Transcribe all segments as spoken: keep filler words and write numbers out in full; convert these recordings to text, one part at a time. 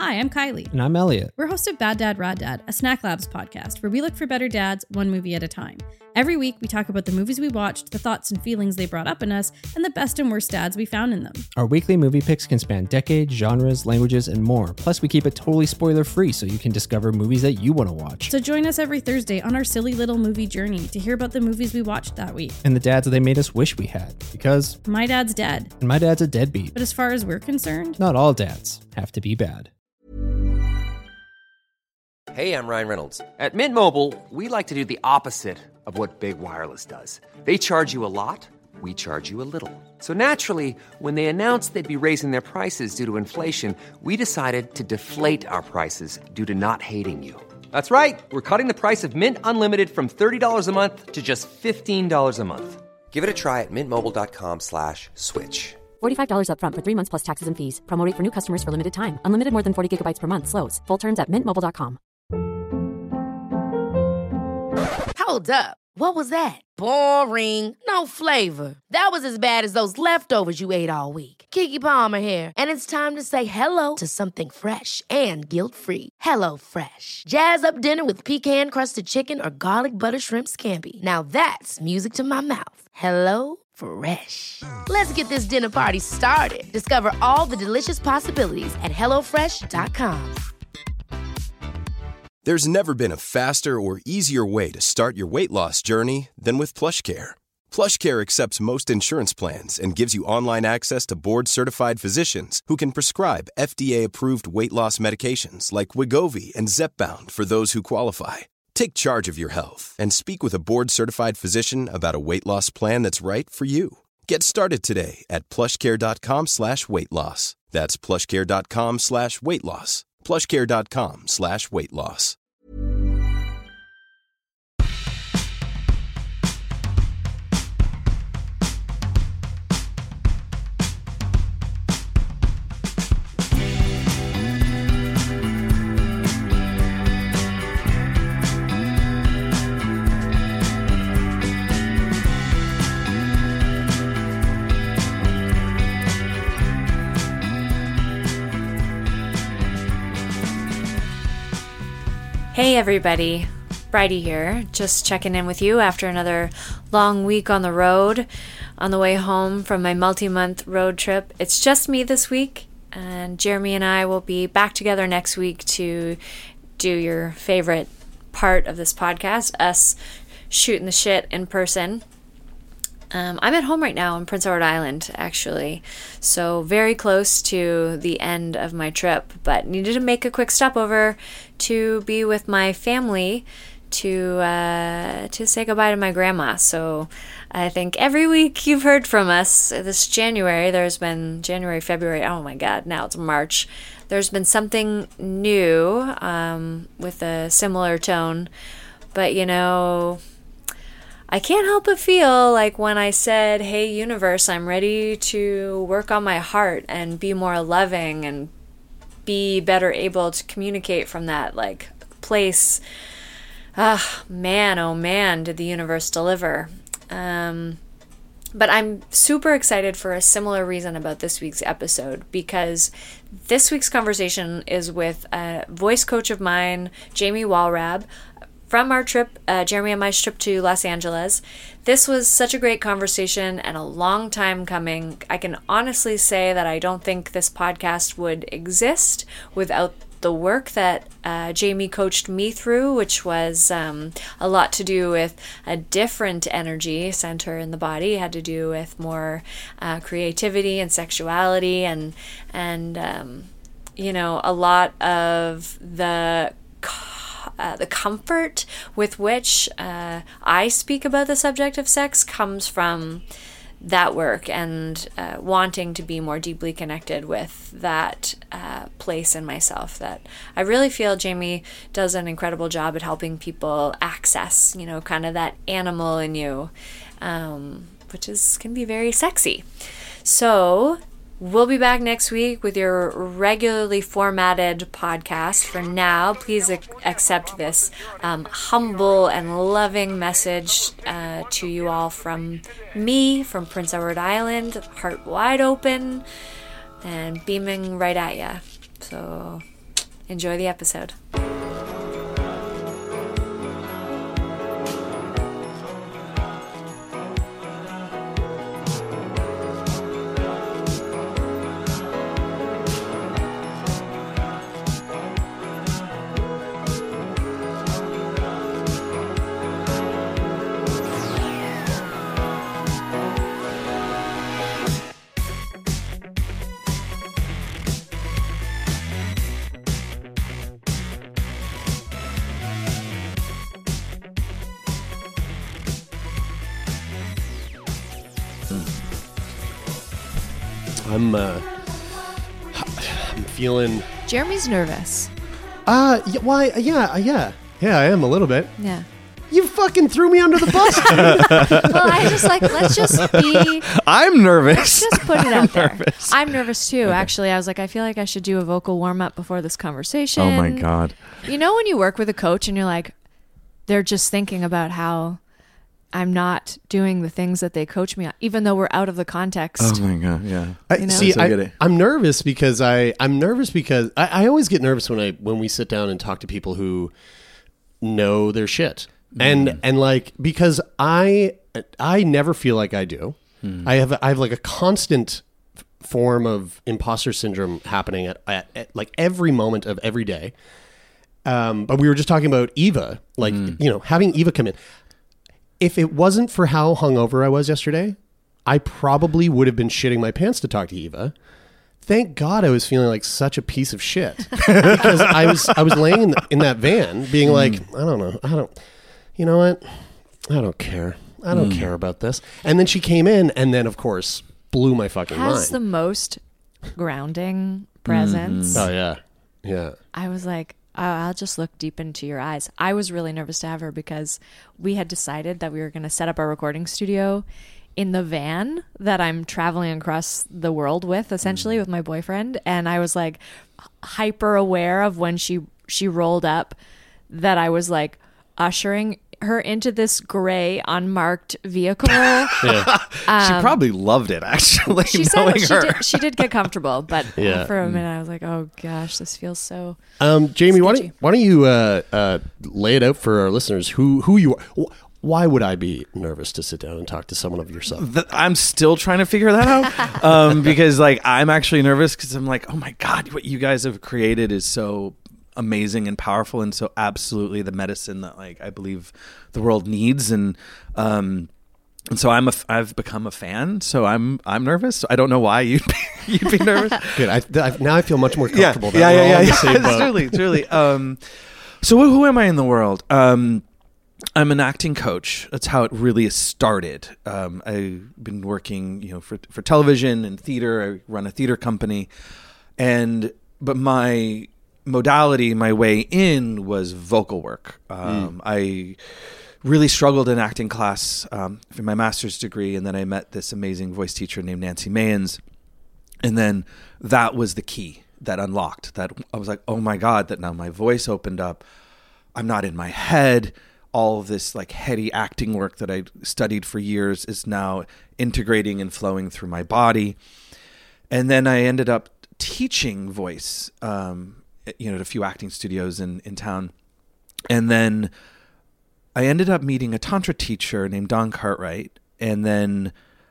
Hi, I'm Kylie. And I'm Elliot. We're hosts of Bad Dad, Rad Dad, a Snack Labs podcast where we look for better dads one movie at a time. Every week, we talk about the movies we watched, the thoughts and feelings they brought up in us, and the best and worst dads we found in them. Our weekly movie picks can span decades, genres, languages, and more. Plus, we keep it totally spoiler-free so you can discover movies that you want to watch. So join us every Thursday on our silly little movie journey to hear about the movies we watched that week. And the dads that they made us wish we had. Because My dad's dead. And my dad's a deadbeat. But as far as we're concerned, not all dads have to be bad. Hey, I'm Ryan Reynolds. At Mint Mobile, we like to do the opposite of what Big Wireless does. They charge you a lot, we charge you a little. So naturally, when they announced they'd be raising their prices due to inflation, we decided to deflate our prices due to not hating you. That's right. We're cutting the price of Mint Unlimited from thirty dollars a month to just fifteen dollars a month. Give it a try at mintmobile.com slash switch. forty-five dollars up front for three months plus taxes and fees. Promo rate for new customers for limited time. Unlimited more than forty gigabytes per month. Slows full terms at mint mobile dot com. Hold up. What was that? Boring. No flavor. That was as bad as those leftovers you ate all week. Keke Palmer here, and it's time to say hello to something fresh and guilt-free. Hello Fresh. Jazz up dinner with pecan-crusted chicken or garlic butter shrimp scampi. Now that's music to my mouth. Hello Fresh. Let's get this dinner party started. Discover all the delicious possibilities at hello fresh dot com. There's never been a faster or easier way to start your weight loss journey than with PlushCare. PlushCare accepts most insurance plans and gives you online access to board-certified physicians who can prescribe F D A-approved weight loss medications like Wegovy and Zepbound for those who qualify. Take charge of your health and speak with a board-certified physician about a weight loss plan that's right for you. Get started today at plushcare.com slash weight loss. That's plushcare.com slash weight loss. plushcare.com slash weight loss. Hey everybody, Bridie here, just checking in with you after another long week on the road. On the way home from my multi-month road trip, it's just me this week, and Jeremy and I will be back together next week to do your favorite part of this podcast, us shooting the shit in person. Um, I'm at home right now in Prince Edward Island, actually, so very close to the end of my trip, but needed to make a quick stopover to be with my family to uh, to say goodbye to my grandma. So I think every week you've heard from us this January, there's been January, February, oh my God, now it's March. There's been something new um, with a similar tone, but you know, I can't help but feel like when I said, hey, universe, I'm ready to work on my heart and be more loving and be better able to communicate from that, like, place, ah, man, oh man, did the universe deliver. Um, but I'm super excited for a similar reason about this week's episode, because this week's conversation is with a voice coach of mine, Jamie Walrab, from our trip, uh, Jeremy and my trip to Los Angeles. This was such a great conversation and a long time coming. I can honestly say that I don't think this podcast would exist without the work that uh, Jamie coached me through, which was um, a lot to do with a different energy center in the body. It had to do with more uh, creativity and sexuality and, and um, you know, a lot of the Uh, the comfort with which uh, I speak about the subject of sex comes from that work and uh, wanting to be more deeply connected with that uh, place in myself that I really feel Jamie does an incredible job at helping people access, you know, kind of that animal in you, um, which is can be very sexy. So we'll be back next week with your regularly formatted podcast. For now, please ac- accept this um, humble and loving message uh, to you all from me, from Prince Edward Island, heart wide open and beaming right at you. So Enjoy the episode. I'm, uh, I'm feeling. Jeremy's nervous. Uh, yeah, why? Yeah, yeah, yeah. I am a little bit. Yeah. You fucking threw me under the bus. Well, I just like let's just be. I'm nervous. Let's just put it out there. nervous. I'm nervous too. Actually, I was like, I feel like I should do a vocal warm up before this conversation. Oh my god. You know when you work with a coach and you're like, they're just thinking about how I'm not doing the things that they coach me on, even though we're out of the context. Oh my god. Yeah. I, You know? See, So I, get it. I'm nervous because I I'm nervous because I, I always get nervous when I when we sit down and talk to people who know their shit. And and like because I I never feel like I do. Mm. I have I have like a constant form of imposter syndrome happening at, at, at like every moment of every day. Um, but we were just talking about Eva, like mm. you know, having Eva come in. If it wasn't for how hungover I was yesterday, I probably would have been shitting my pants to talk to Eva. Thank God I was feeling like such a piece of shit because I was I was laying in, the, in that van being like, mm. I don't know, I don't. You know what? I don't care. I don't mm. care about this. And then she came in and then, of course, blew my fucking Has mind. Has the most grounding presence. Mm-hmm. Oh, yeah. Yeah. I was like, oh, I'll just look deep into your eyes. I was really nervous to have her because we had decided that we were going to set up our recording studio in the van that I'm traveling across the world with, essentially, mm. with my boyfriend. And I was like hyper aware of when she she rolled up that I was like, ushering her into this gray unmarked vehicle. Yeah. um, she probably loved it, actually. She knowing said her. She, did, she did get comfortable, but yeah. for a minute I was like, "Oh gosh, this feels so." Um, Jamie, why sketchy. don't why don't you uh, uh, lay it out for our listeners who who you are? Why would I be nervous to sit down and talk to someone of yourself? I'm still trying to figure that out um, because, like, I'm actually nervous because I'm like, oh my god, what you guys have created is so amazing and powerful, and so absolutely the medicine that like I believe the world needs, and um and so I'm a I've become a fan, so I'm I'm nervous. I don't know why you'd be, you'd be nervous. Good. I, I, now I feel much more comfortable. Yeah, yeah, yeah, yeah. yeah. yeah. truly, truly. Um, so who, who am I in the world? Um, I'm an acting coach. That's how it really started. Um, I've been working, you know, for for television and theater. I run a theater company, and but my modality, my way in was vocal work. Um, mm. I really struggled in acting class um, for my master's degree, and then I met this amazing voice teacher named Nancy Mayans, and then that was the key that unlocked that. I was like, oh my God, that now my voice opened up. I'm not in my head. All of this like heady acting work that I studied for years is now integrating and flowing through my body. And then I ended up teaching voice um you know, at a few acting studios in, in town. And then I ended up meeting a Tantra teacher named Don Cartwright. And then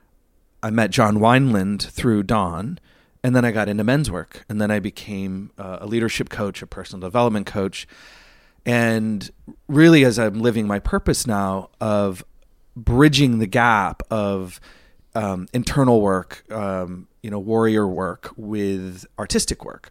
I met John Wineland through Don. And then I got into men's work. And then I became uh, a leadership coach, a personal development coach. And really, as I'm living my purpose now of bridging the gap of um, internal work, um, you know, warrior work with artistic work.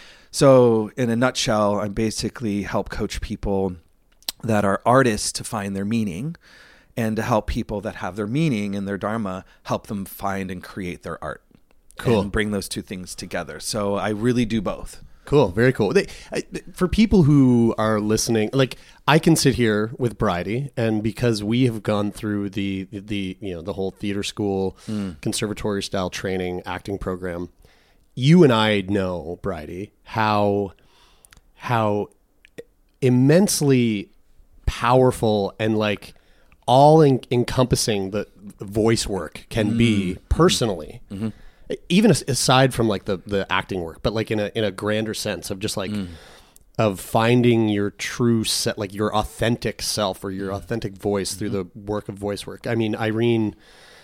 So in a nutshell, I basically help coach people that are artists to find their meaning, and to help people that have their meaning and their dharma, help them find and create their art. Cool. And bring those two things together. So I really do both. Cool. Very cool. They, I, for people who are listening, like I can sit here with Bridie, and because we have gone through the, the, the you know, the whole theater school, mm. conservatory style training, acting program, you and I know, Bridie, how how immensely powerful and like all en- encompassing the voice work can mm. be personally, mm-hmm. even as- aside from like the, the acting work, but like in a in a grander sense of just like mm. of finding your true set, like your authentic self or your authentic voice mm-hmm. through the work of voice work. I mean, Irene,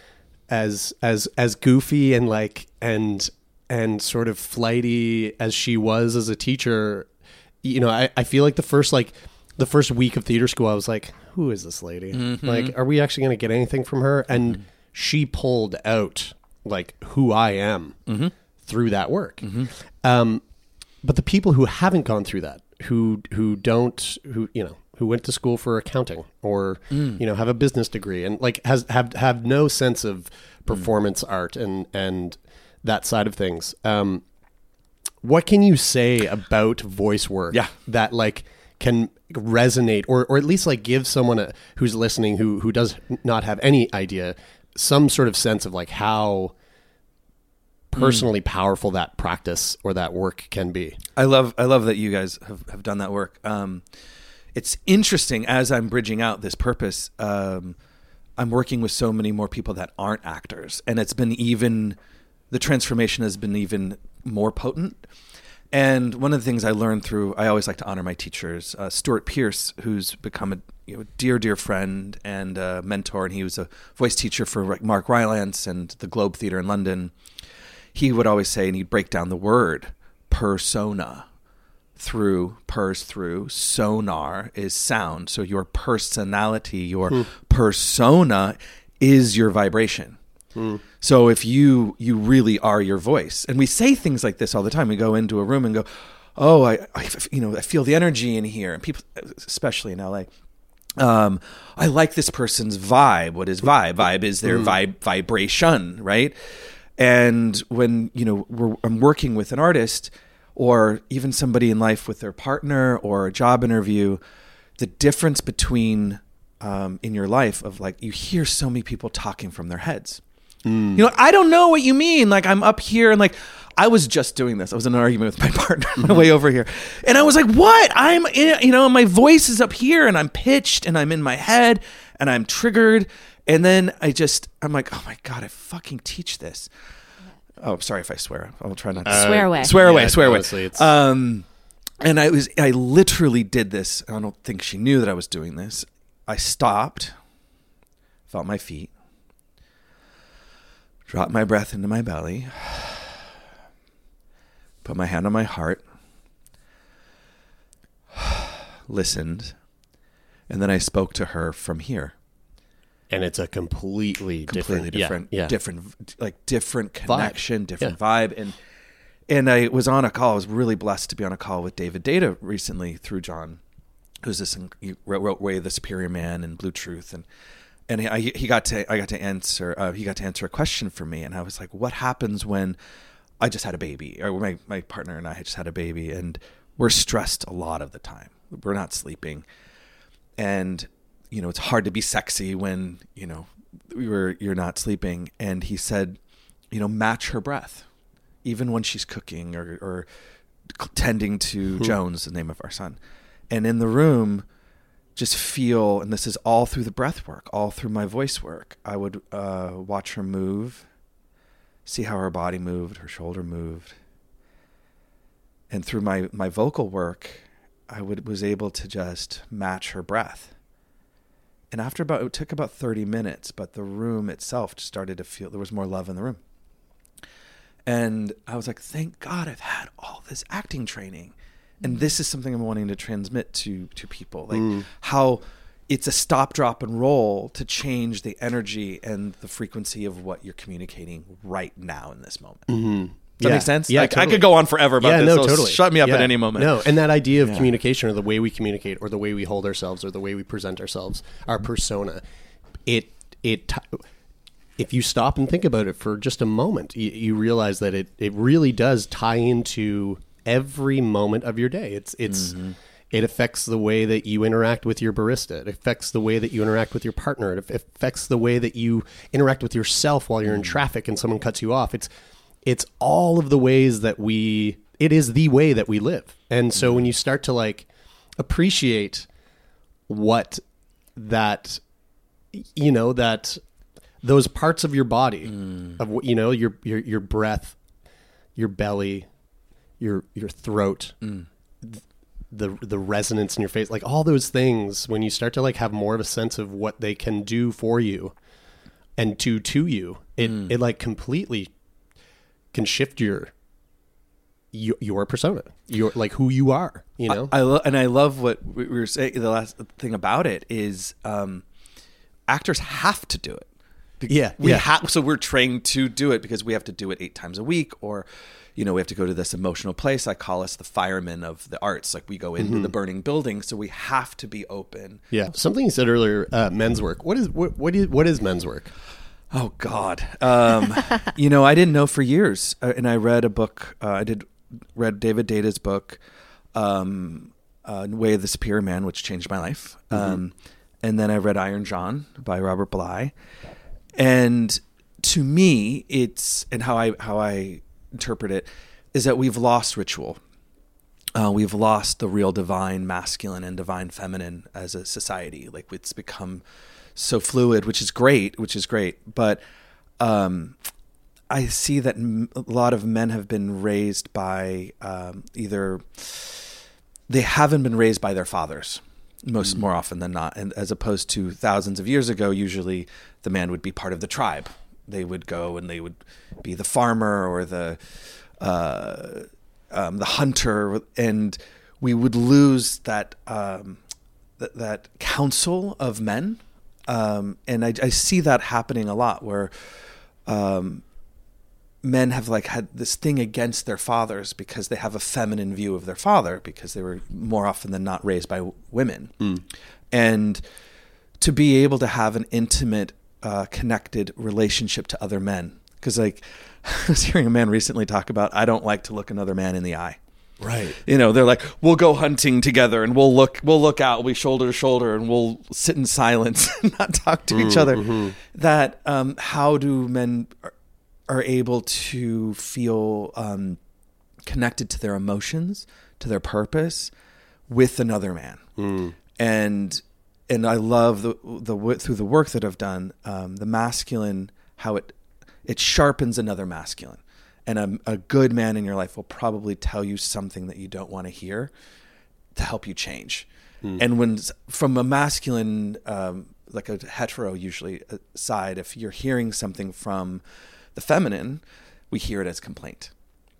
as as as goofy and like and and sort of flighty as she was as a teacher, you know, I, I feel like the first like the first week of theater school, I was like, who is this lady? Mm-hmm. Like, are we actually going to get anything from her? And mm-hmm. she pulled out like who I am mm-hmm. through that work. Mm-hmm. Um, But the people who haven't gone through that, who who don't, who you know, who went to school for accounting or mm. you know have a business degree and like has have have no sense of performance mm. art and and that side of things. Um, what can you say about voice work? Yeah. that like can resonate or or at least like give someone a, who's listening who who does not have any idea some sort of sense of like how personally powerful that practice or that work can be. I love I love that you guys have, have done that work. Um, it's interesting as I'm bridging out this purpose, um, I'm working with so many more people that aren't actors. And it's been even, the transformation has been even more potent. And one of the things I learned through, I always like to honor my teachers, uh, Stuart Pearce, who's become a you know, dear, dear friend and a mentor. And he was a voice teacher for Mark Rylance and the Globe Theatre in London. He would always say, and he'd break down the word persona through, pers through, sonar is sound. So your personality, your mm. persona is your vibration. Mm. So if you you really are your voice, and we say things like this all the time. We go into a room and go, oh, I, I you know, I feel the energy in here. And people, especially in L A, um, I like this person's vibe. What is vibe? Vibe is their mm. vibe, vibration, right? And when, you know, we're, I'm working with an artist or even somebody in life with their partner or a job interview, the difference between um, in your life of like, you hear so many people talking from their heads. Mm. You know, I don't know what you mean. Like I'm up here and like, I was just doing this. I was in an argument with my partner on my way over here. And I was like, what? I'm, in, you know, my voice is up here and I'm pitched and I'm in my head and I'm triggered. And then I just, I'm like, oh my God, I fucking teach this. Oh, sorry if I swear. I'll try not to uh, swear away. Swear away, yeah, swear honestly, away. Um, and I was, I literally did this. I don't think she knew that I was doing this. I stopped, felt my feet, dropped my breath into my belly, put my hand on my heart, listened, and then I spoke to her from here. And it's a completely, completely different, different, yeah, yeah. different, like different connection, vibe. different yeah. vibe. And and I was on a call. I was really blessed to be on a call with David Data recently through John, who's this he wrote, wrote "Way of the Superior Man" and Blue Truth, and and he, he got to I got to answer uh, he got to answer a question for me, and I was like, what happens when I just had a baby, or my my partner and I had just had a baby, and we're stressed a lot of the time. We're not sleeping, and you know, it's hard to be sexy when, you know, we were, you're not sleeping. And he said, you know, match her breath, even when she's cooking or, or tending to hmm. Jones, the name of our son. And in the room, just feel, and this is all through the breath work, all through my voice work. I would uh, watch her move, see how her body moved, her shoulder moved. And through my, my vocal work, I would was able to just match her breath. And after about, it took about thirty minutes, but the room itself just started to feel, there was more love in the room. And I was like, thank God I've had all this acting training. And this is something I'm wanting to transmit to, to people. Like mm. how it's a stop, drop, and roll to change the energy and the frequency of what you're communicating right now in this moment. Mm-hmm. Does that yeah. make sense? Yeah, like, totally. I could go on forever about yeah, this. No, so totally. Shut me up yeah. at any moment. No, and that idea of yeah. communication or the way we communicate or the way we hold ourselves or the way we present ourselves, our persona, it it if you stop and think about it for just a moment, you, you realize that it, it really does tie into every moment of your day. It's it's mm-hmm. It affects the way that you interact with your barista. It affects the way that you interact with your partner. It affects the way that you interact with yourself while you're in traffic and someone cuts you off. It's It's all of the ways that we, it is the way that we live. And so when you start to like appreciate what that, you know, that those parts of your body mm. of what, you know, your, your, your breath, your belly, your, your throat, mm. the the resonance in your face, like all those things, when you start to like have more of a sense of what they can do for you and to to you, it mm. it like completely can shift your your, your persona, your like who you are, you know. I, I lo- and I love what we were saying. The last thing about it is um, actors have to do it. Yeah, we yeah. have. So we're trained to do it because we have to do it eight times a week, or you know, we have to go to this emotional place. I call us the firemen of the arts. Like we go into mm-hmm. the burning building, so we have to be open. Yeah. Something you said earlier, uh, men's work. What is what what is what is men's work? Oh God, um, you know, I didn't know for years, uh, and I read a book. Uh, I did read David Data's book, um, uh, Way of the Superior Man, which changed my life. Mm-hmm. Um, and then I read Iron John by Robert Bly, and to me, it's and how I how I. interpret it is that we've lost ritual. Uh, we've lost the real divine masculine and divine feminine as a society. Like it's become so fluid, which is great, which is great. But um, I see that m- a lot of men have been raised by um, either they haven't been raised by their fathers most mm-hmm. more often than not, and as opposed to thousands of years ago, usually the man would be part of the tribe. They would go and they would be the farmer or the uh, um, the hunter, and we would lose that um, th- that council of men. Um, and I, I see that happening a lot, where um, men have like had this thing against their fathers because they have a feminine view of their father because they were more often than not raised by w- women, mm. and to be able to have an intimate Uh, connected relationship to other men. Because like I was hearing a man recently talk about, I don't like to look another man in the eye. Right. You know, they're like, we'll go hunting together and we'll look we'll look out, we'll be shoulder to shoulder and we'll sit in silence and not talk to mm, each other. Mm-hmm. That um, how do men are, are able to feel um, connected to their emotions, to their purpose with another man. Mm. And And I love the the through the work that I've done, um, the masculine, how it it sharpens another masculine, and a, a good man in your life will probably tell you something that you don't want to hear to help you change. Mm. And when from a masculine, um, like a hetero usually side, if you're hearing something from the feminine, we hear it as complaint,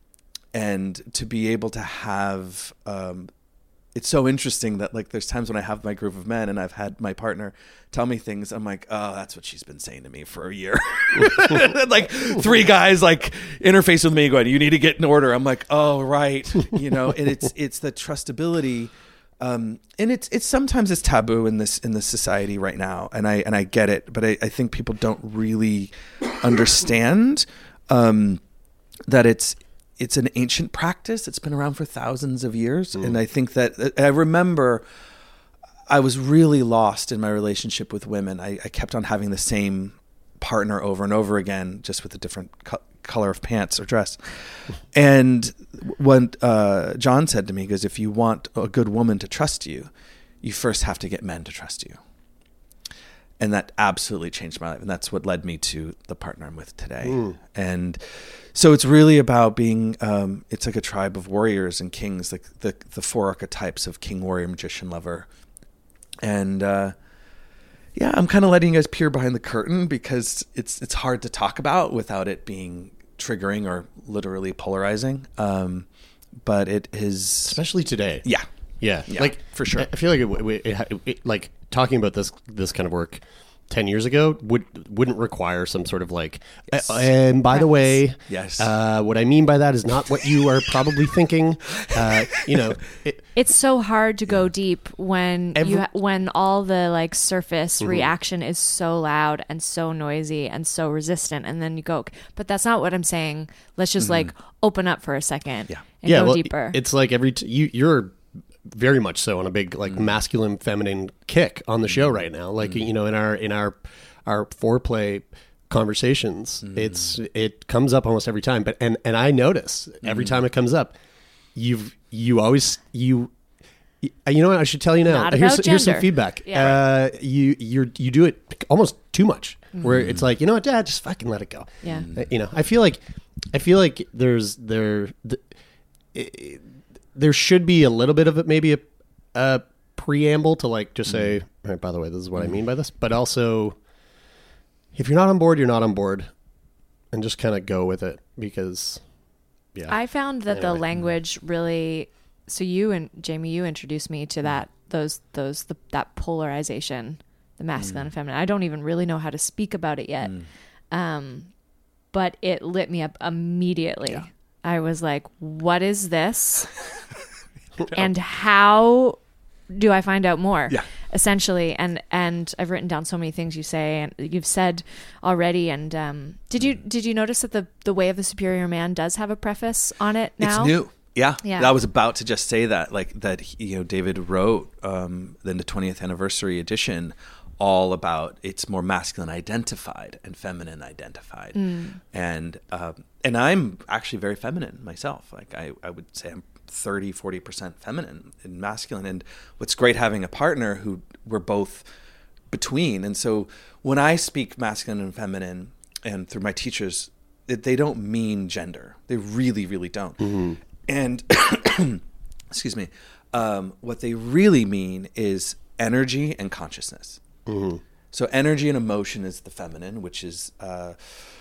and to be able to have. Um, It's so interesting that like there's times when I have my group of men and I've had my partner tell me things. I'm like, oh, that's what she's been saying to me for a year. Like three guys like interface with me going, you need to get in order. I'm like, oh, right. You know, and it's it's the trustability. Um, and it's it's sometimes it's taboo in this in this society right now. And I and I get it, but I, I think people don't really understand um, that it's It's an ancient practice. It's been around for thousands of years. Mm. And I think that I remember I was really lost in my relationship with women. I, I kept on having the same partner over and over again, just with a different co- color of pants or dress. And when uh, John said to me, he goes, if you want a good woman to trust you, you first have to get men to trust you. And that absolutely changed my life. And that's what led me to the partner I'm with today. Mm. And so it's really about being, um, it's like a tribe of warriors and kings, like the, the four archetypes of king, warrior, magician, lover. And uh, yeah, I'm kind of letting you guys peer behind the curtain because it's it's hard to talk about without it being triggering or literally polarizing. Um, but it is... Especially today. Yeah. Yeah. Yeah, like for sure. I feel like it, it, it, it, like talking about this this kind of work ten years ago would wouldn't require some sort of like yes. uh, and by yes. the way yes uh what I mean by that is not what you are probably thinking. Uh you know, it, it's so hard to go deep when Every, you ha- when all the like surface mm-hmm. reaction is so loud and so noisy and so resistant, and then you go, but that's not what I'm saying. Let's just mm-hmm. like open up for a second yeah. and yeah, go well, deeper. It's like every t- you you're very much so on a big like mm. masculine feminine kick on the show right now, like mm. you know in our in our our foreplay conversations mm. it's it comes up almost every time, but and and I notice every mm. time it comes up you've you always you you know what I should tell you now. Not here's about here's some gender. feedback. Yeah, uh right. you you you do it almost too much mm. where it's like, you know what, Dad, just fucking let it go. Yeah. Uh, you know, I feel like I feel like there's there the, it, there should be a little bit of it, maybe a, a preamble to like just say, all right, by the way, this is what I mean by this. But also, if you're not on board, you're not on board, and just kind of go with it because, yeah. I found that Anyway. the language really. So you and Jamie, you introduced me to that those those the, that polarization, the masculine and feminine. I don't even really know how to speak about it yet, um, but it lit me up immediately. Yeah. I was like, "What is this?" And how do I find out more? Yeah. Essentially, and and I've written down so many things you say and you've said already. And um, did you did you notice that the the Way of the Superior Man does have a preface on it now? It's new. Yeah. Yeah. I was about to just say that, like that, he- you know, David wrote um, then the twentieth anniversary edition all about it's more masculine identified and feminine identified. And, um, and I'm actually very feminine myself. Like I, I would say I'm thirty, forty percent feminine and masculine. And what's great having a partner who we're both between. And so when I speak masculine and feminine and through my teachers, it, they don't mean gender. They really, really don't. And excuse me, um, what they really mean is energy and consciousness. So energy and emotion is the feminine, which is, uh,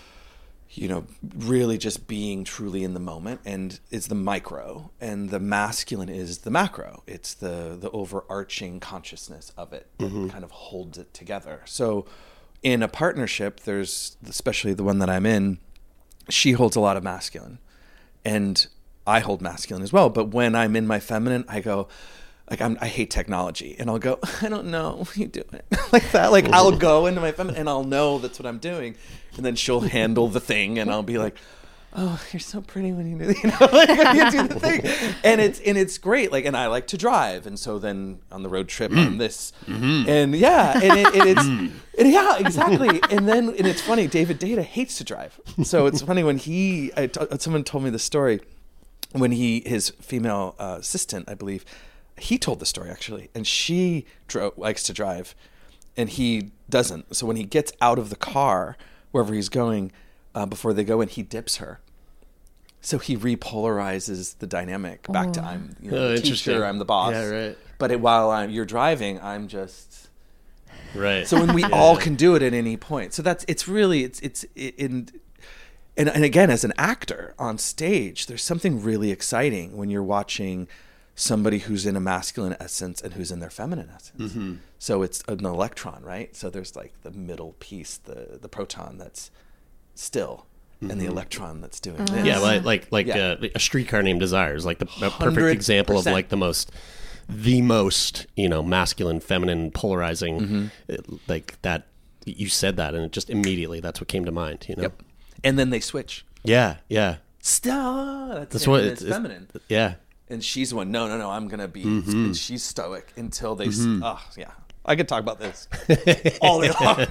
you know, really just being truly in the moment, and it's the micro, and the masculine is the macro. It's the the overarching consciousness of it that kind of holds it together. So in a partnership, there's, especially the one that I'm in, she holds a lot of masculine, and I hold masculine as well. But when I'm in my feminine, I go, like, I'm, I hate technology. And I'll go, I don't know, you do it. Like that. Like, I'll go into my feminine and I'll know that's what I'm doing. And then she'll handle the thing and I'll be like, oh, you're so pretty when you do, you know, like when you do the thing. And it's, and it's great. Like, and I like to drive. And so then on the road trip, I'm this. And yeah, and, it, and it's, and yeah, exactly. And then, and it's funny, David Data hates to drive. So it's funny when he, I t- someone told me the story when he, his female uh, assistant, I believe, he told the story actually, and she dro- likes to drive, and he doesn't. So when he gets out of the car, wherever he's going, uh, before they go in, he dips her. So he repolarizes the dynamic back to I'm you know, Oh, the interesting. teacher, I'm the boss. Yeah, right. But it, while I'm, you're driving, I'm just Right. so when we all can do it at any point. So that's it's really it's it's in. And, and again, as an actor on stage, there's something really exciting when you're watching somebody who's in a masculine essence and who's in their feminine essence. Mm-hmm. So it's an electron, right? So there's like the middle piece, the the proton that's still, mm-hmm. and the electron that's doing this. Yeah, like like like Yeah. uh, A Streetcar Named Desire is like the a perfect one hundred example of percent. like the most, the most you know masculine, feminine, polarizing, Mm-hmm. uh, like that. You said that, and it just immediately that's what came to mind. You know. Yep. And then they switch. Yeah, yeah. Stop. That's, That's it, what and it's, it's feminine. It's, yeah. And she's the one, no, no, no, I'm going to be, Mm-hmm. and she's stoic until they, mm oh, yeah. I could talk about this all day long.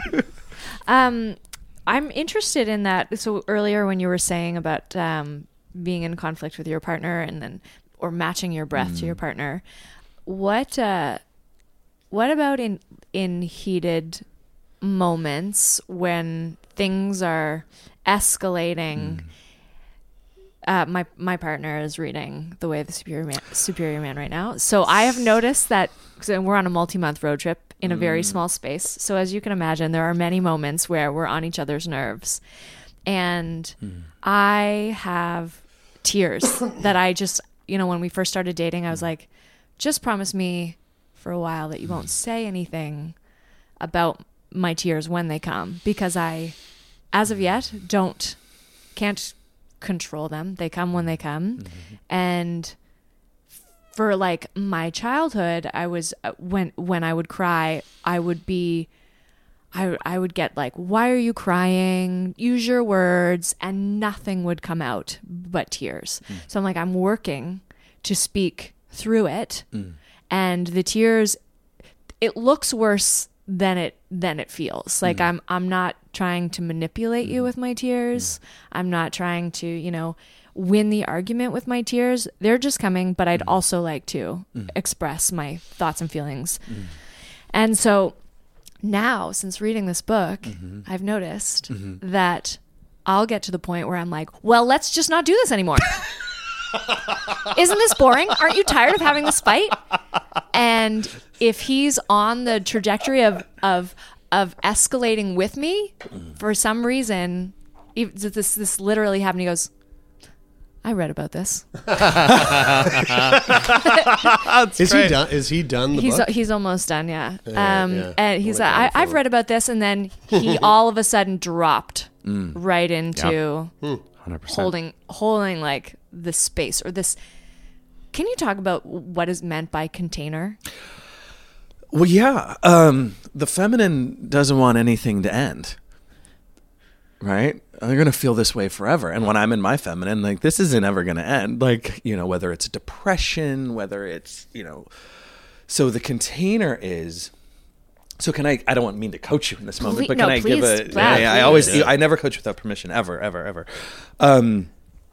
Um, I'm interested in that. So earlier when you were saying about um, being in conflict with your partner and then, or matching your breath Mm. to your partner, what, uh, what about in, in heated moments when things are escalating? Mm. Uh, my my partner is reading The Way of the Superior Man, Superior Man right now. So I have noticed that so we're on a multi-month road trip in a very small space. So as you can imagine, there are many moments where we're on each other's nerves. And I have tears that I just, you know, when we first started dating, I was like, just promise me for a while that you won't say anything about my tears when they come, because I, as of yet, don't, can't control them. They come when they come. Mm-hmm. And for like my childhood, I was uh, when when I would cry, I would be I I would get like, why are you crying? Use your words, and nothing would come out but tears. Mm. So I'm like, I'm working to speak through it. Mm. And the tears, it looks worse than it than it feels. Like mm. I'm I'm not trying to manipulate mm. you with my tears. Mm. I'm not trying to, you know, win the argument with my tears. They're just coming, but I'd mm. also like to mm. express my thoughts and feelings. Mm. And so now, since reading this book, mm-hmm. I've noticed mm-hmm. that I'll get to the point where I'm like, well, let's just not do this anymore. Isn't this boring? Aren't you tired of having this fight? And if he's on the trajectory of of of escalating with me, for some reason, if this this literally happened. He goes, I read about this. is great. he done? Is he done the he's book? he's almost done. Yeah. Yeah, um, yeah. And he's like, I, I've read about this, and then he all of a sudden dropped mm. right into one hundred percent. holding holding like the space or this. Can you talk about what is meant by container? Well, yeah. Um, the feminine doesn't want anything to end. Right? They're going to feel this way forever. And when I'm in my feminine, like, this isn't ever going to end. Like, you know, whether it's depression, whether it's, you know. So the container is. So can I, I don't want mean to coach you in this moment, please, but can no, I please, give a, yeah, yeah, I always, yeah. I never coach without permission, ever, ever, ever. Um,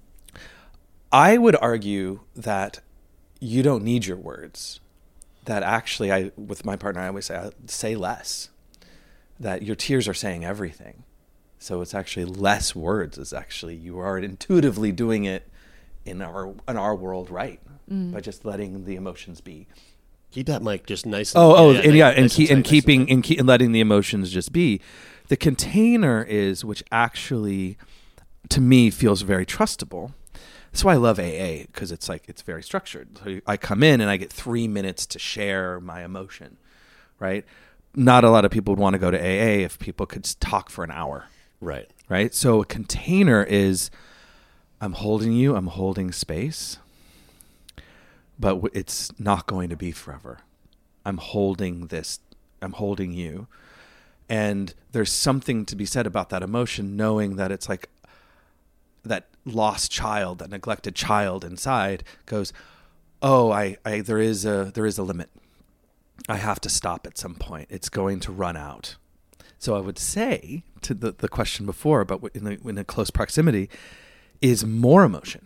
I would argue that you don't need your words. That actually, I with my partner, I always say, say less. That your tears are saying everything. So it's actually less words. Is actually you are intuitively doing it in our in our world, right? Mm. By just letting the emotions be. Keep that mic just nice. And, oh, oh, yeah, and yeah, nice and, keep, and, and keeping and, keep, and letting the emotions just be. The container is, which actually, to me, feels very trustable. That's why I love A A, because it's like it's very structured. So I come in and I get three minutes to share my emotion, right? Not a lot of people would want to go to A A if people could talk for an hour, right? Right. So a container is, I'm holding you, I'm holding space, but it's not going to be forever. I'm holding this, I'm holding you, and there's something to be said about that emotion, knowing that it's like that lost child, that neglected child inside goes, oh, I, I, there is a, there is a limit. I have to stop at some point. It's going to run out. So I would say to the, the question before about in the, in a close proximity is more emotion.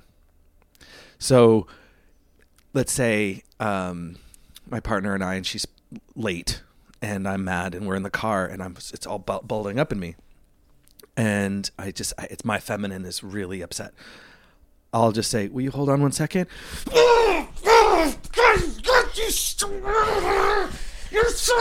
So let's say, um, my partner and I, and she's late and I'm mad and we're in the car and I'm, it's all bu- bubbling up in me. And I just, I, it's my feminine is really upset. I'll just say, will you hold on one second? You're so...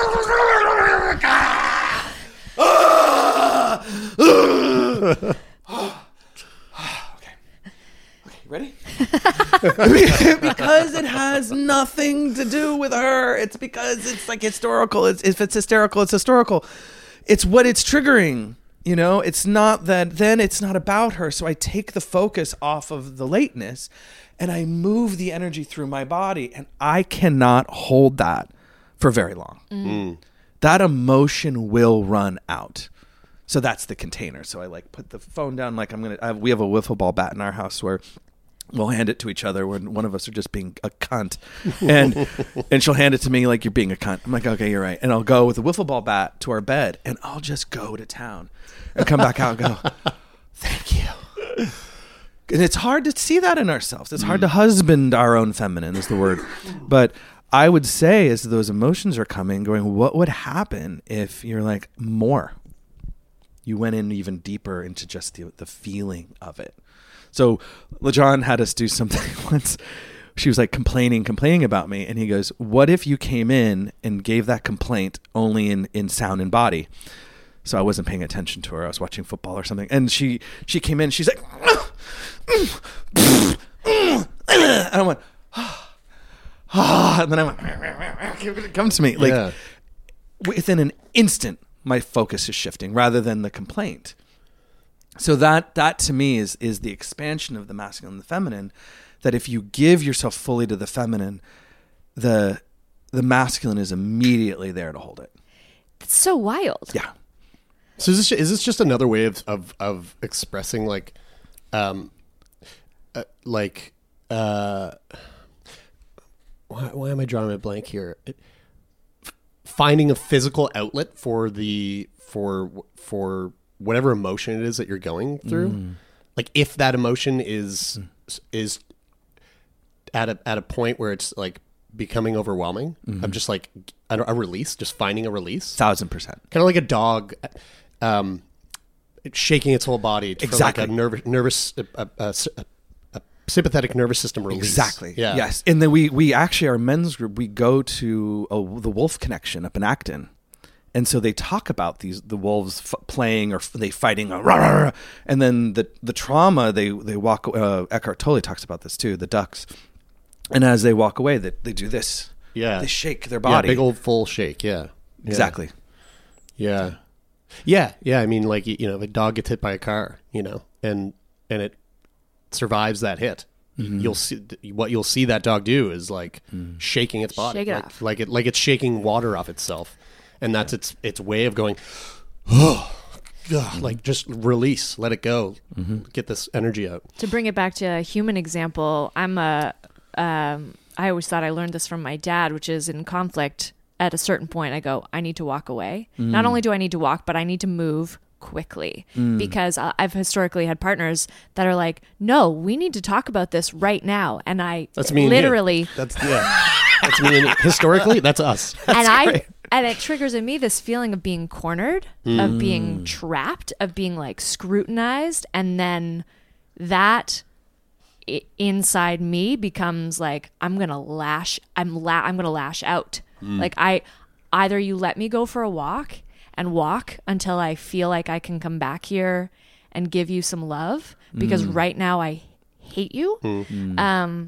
Okay. Okay, ready? Because it has nothing to do with her. It's because it's like historical. It's, if it's hysterical, it's historical. It's what it's triggering. You know, it's not that then it's not about her. So I take the focus off of the lateness and I move the energy through my body, and I cannot hold that for very long. Mm. That emotion will run out. So that's the container. So I like put the phone down. Like I'm going to, we have a wiffle ball bat in our house where we'll hand it to each other when one of us are just being a cunt, and and she'll hand it to me like, you're being a cunt. I'm like, okay, you're right. And I'll go with a wiffle ball bat to our bed, and I'll just go to town and come back out and go, thank you. And it's hard to see that in ourselves. It's hard to husband our own feminine is the word. But I would say as those emotions are coming, going, what would happen if you're like more? You went in even deeper into just the, the feeling of it. So LeJohn had us do something once. She was like complaining, complaining about me. And he goes, what if you came in and gave that complaint only in, in sound and body? So I wasn't paying attention to her. I was watching football or something. And she, she came in, she's like, and I went, ah, and then I went, come to me. Like yeah. Within an instant, my focus is shifting rather than the complaint. So that that to me is is the expansion of the masculine and the feminine, that if you give yourself fully to the feminine, the the masculine is immediately there to hold it. It's so wild. Yeah. So is this is this just another way of of, of expressing like, um, uh, like, uh, why why am I drawing a blank here? It, finding a physical outlet for the for for whatever emotion it is that you're going through. Mm. Like if that emotion is mm. is at a at a point where it's like becoming overwhelming, mm-hmm. I'm just like a, a release, just finding a release. Thousand percent. Kind of like a dog um, shaking its whole body. Exactly. For like a nervous, nervous a, a, a, a sympathetic nervous system release. Exactly. Yeah. Yes. And then we we actually, our men's group, we go to a, the Wolf Connection up in Acton. And so they talk about these the wolves f- playing or f- they fighting, a rah, rah, rah. And then the the trauma they they walk. Uh, Eckhart Tolle talks about this too. The ducks, and as they walk away, they they do this. Yeah, they shake their body. Yeah, big old full shake. Yeah, exactly. Yeah, yeah, yeah. I mean, like you know, if a dog gets hit by a car, you know, and and it survives that hit. Mm-hmm. You'll see what you'll see that dog do is like mm. shaking its body, Shake it like, off. like it like it's shaking water off itself. And that's its its way of going, oh, God, like just release, let it go, mm-hmm. get this energy out. To bring it back to a human example, I'm a, um, I always thought I learned this from my dad, which is in conflict, at a certain point, I go, I need to walk away. Mm. Not only do I need to walk, but I need to move quickly mm. because I've historically had partners that are like, no, we need to talk about this right now. And I that's me literally, and you. That's, yeah, that's me and you. Historically, that's us. And that's I, great. And it triggers in me this feeling of being cornered, mm. of being trapped, of being like scrutinized. And then that I- inside me becomes like, I'm going to lash, I'm la- I'm going to lash out. Mm. Like I, either you let me go for a walk and walk until I feel like I can come back here and give you some love because mm. right now I hate you. Mm. Um,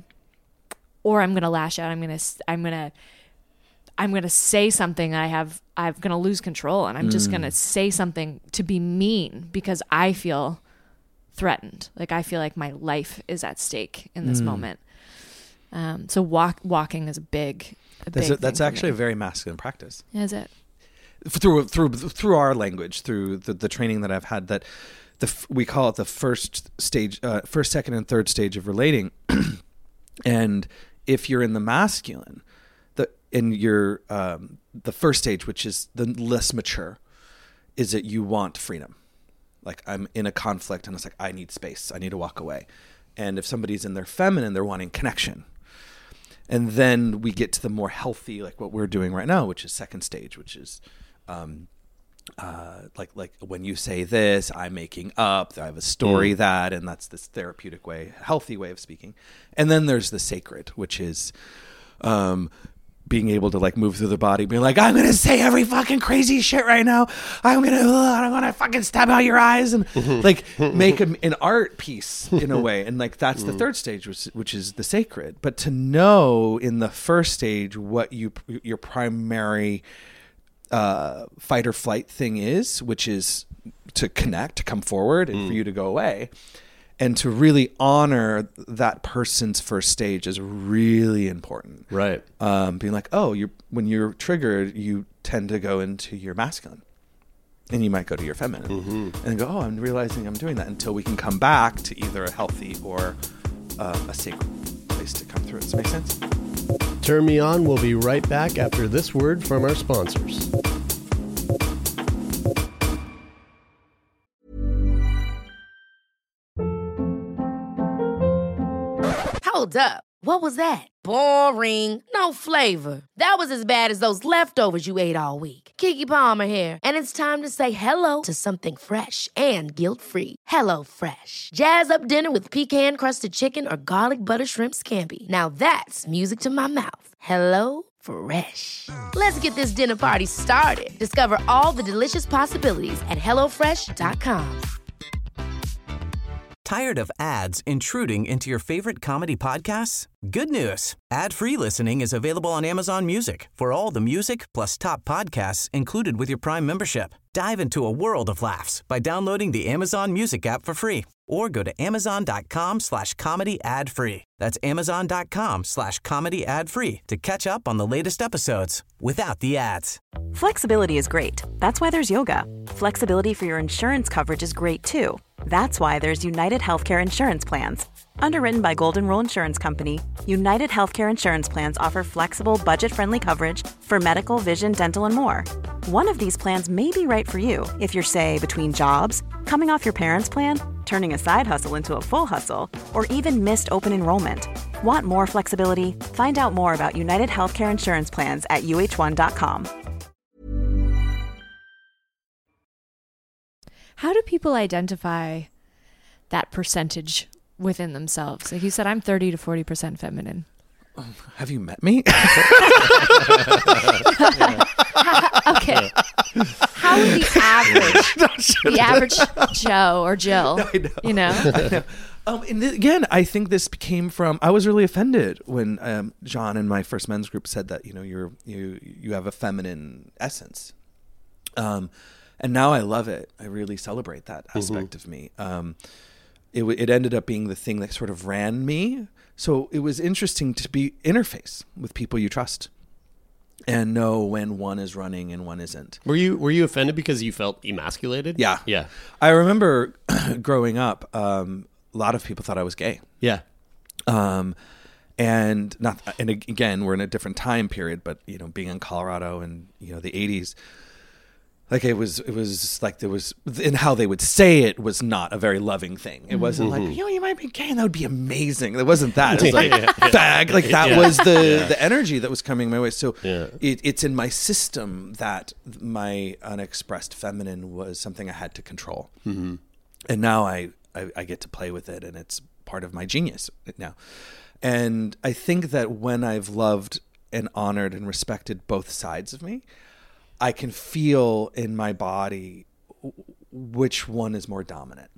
or I'm going to lash out. I'm going to, I'm going to, I'm going to say something. I have, I'm going to lose control and I'm mm. just going to say something to be mean because I feel threatened. Like I feel like my life is at stake in this mm. moment. Um, so walk, walking is a big, a that's, big a, that's actually me. a very masculine practice. Is it? Through, through, through our language, through the, the training that I've had, that the, we call it the first stage, uh, first, second, and third stage of relating. And if you're in the masculine, in your um, the first stage, which is the less mature, is that you want freedom. Like I'm in a conflict and it's like, I need space. I need to walk away. And if somebody's in their feminine, they're wanting connection. And then we get to the more healthy, like what we're doing right now, which is second stage, which is um, uh, like like when you say this, I'm making up, I have a story mm. that, and that's this therapeutic way, healthy way of speaking. And then there's the sacred, which is um, being able to like move through the body, being like, I'm going to say every fucking crazy shit right now. I'm going to, I'm going to fucking stab out your eyes and like make a, an art piece in a way. And like, that's the third stage, which, which is the sacred. But to know in the first stage, what you, your primary uh, fight or flight thing is, which is to connect, to come forward and mm. for you to go away. And to really honor that person's first stage is really important. Right. Um, being like, oh, you're when you're triggered, you tend to go into your masculine. And you might go to your feminine. Mm-hmm. And go, oh, I'm realizing I'm doing that until we can come back to either a healthy or uh, a sacred place to come through. Does that make sense? Turn Me On. We'll be right back after this word from our sponsors. Hold up. What was that? Boring. No flavor. That was as bad as those leftovers you ate all week. Keke Palmer here. And it's time to say hello to something fresh and guilt-free. Hello Fresh. Jazz up dinner with pecan-crusted chicken or garlic butter shrimp scampi. Now that's music to my mouth. Hello Fresh. Let's get this dinner party started. Discover all the delicious possibilities at hello fresh dot com. Tired of ads intruding into your favorite comedy podcasts? Good news. Ad-free listening is available on Amazon Music for all the music plus top podcasts included with your Prime membership. Dive into a world of laughs by downloading the Amazon Music app for free or go to amazon.com slash comedy ad free. That's amazon.com slash comedy ad free to catch up on the latest episodes without the ads. Flexibility is great. That's why there's yoga. Flexibility for your insurance coverage is great too. That's why there's United Healthcare Insurance Plans. Underwritten by Golden Rule Insurance Company, United Healthcare Insurance Plans offer flexible, budget-friendly coverage for medical, vision, dental, and more. One of these plans may be right for you if you're, say, between jobs, coming off your parents' plan, turning a side hustle into a full hustle, or even missed open enrollment. Want more flexibility? Find out more about United Healthcare Insurance Plans at U H one dot com. How do people identify that percentage within themselves. Like you said, I'm thirty to forty percent feminine. Have you met me? Okay. How would the average, the average Joe or Jill, I know. you know? I know. Um, and th- again, I think this came from, I was really offended when um, John and my first men's group said that, you know, you're, you, you have a feminine essence. Um, and now I love it. I really celebrate that aspect mm-hmm. of me. Um, it, w- it ended up being the thing that sort of ran me. So it was interesting to be interface with people you trust and know when one is running and one isn't. Were you were you offended because you felt emasculated? Yeah. Yeah. I remember growing up, um, a lot of people thought I was gay. Yeah. Um, and not, and again, we're in a different time period, but you know, being in Colorado and, you know, the eighties, like it was, it was like there was, and how they would say it was not a very loving thing. It wasn't mm-hmm. like, you know, you might be gay and that would be amazing. It wasn't that. It was like, yeah, yeah. fag. Like that yeah. was the, yeah. the energy that was coming my way. So yeah. it, it's in my system that my unexpressed feminine was something I had to control. Mm-hmm. And now I, I, I get to play with it and it's part of my genius now. And I think that when I've loved and honored and respected both sides of me, I can feel in my body which one is more dominant.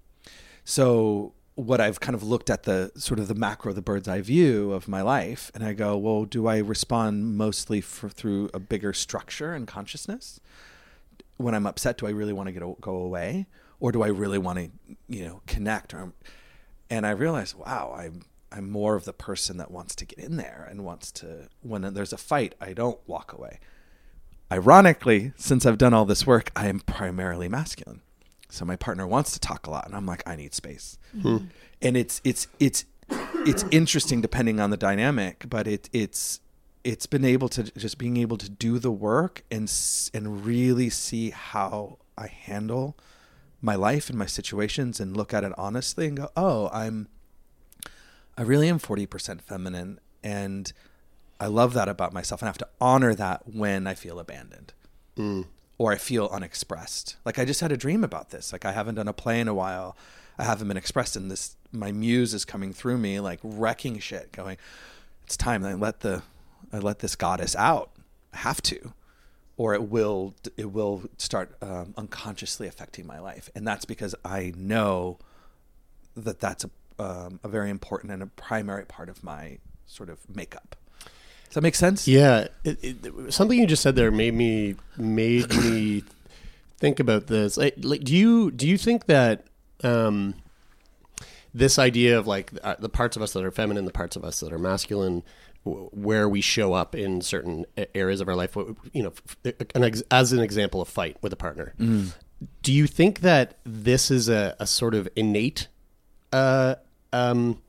So what I've kind of looked at the sort of the macro, the bird's eye view of my life, and I go, well, do I respond mostly for, through a bigger structure and consciousness? When I'm upset, do I really want to get go away, or do I really want to, you know, connect? Or, and I realized, wow, I'm I'm more of the person that wants to get in there and wants to. When there's a fight, I don't walk away. Ironically, since I've done all this work, I am primarily masculine. So my partner wants to talk a lot, and I'm like, I need space. Mm-hmm. And it's it's it's it's interesting depending on the dynamic, but it it's it's been able to just being able to do the work and and really see how I handle my life and my situations and look at it honestly and go, oh, I'm I really am forty percent feminine, and I love that about myself, and I have to honor that when I feel abandoned mm. or I feel unexpressed. Like I just had a dream about this. Like I haven't done a play in a while. I haven't been expressed, and this, my muse is coming through me, like wrecking shit, going, it's time. I let the, I let this goddess out. I have to, or it will, it will start um, unconsciously affecting my life. And that's because I know that that's a, um, a very important and a primary part of my sort of makeup. Does that make sense? Yeah. It, it, something you just said there made me made me think about this. Like, like, do you do you think that um, this idea of like uh, the parts of us that are feminine, the parts of us that are masculine, w- where we show up in certain areas of our life, you know, an ex- as an example, a fight with a partner. Mm. Do you think that this is a, a sort of innate uh, um,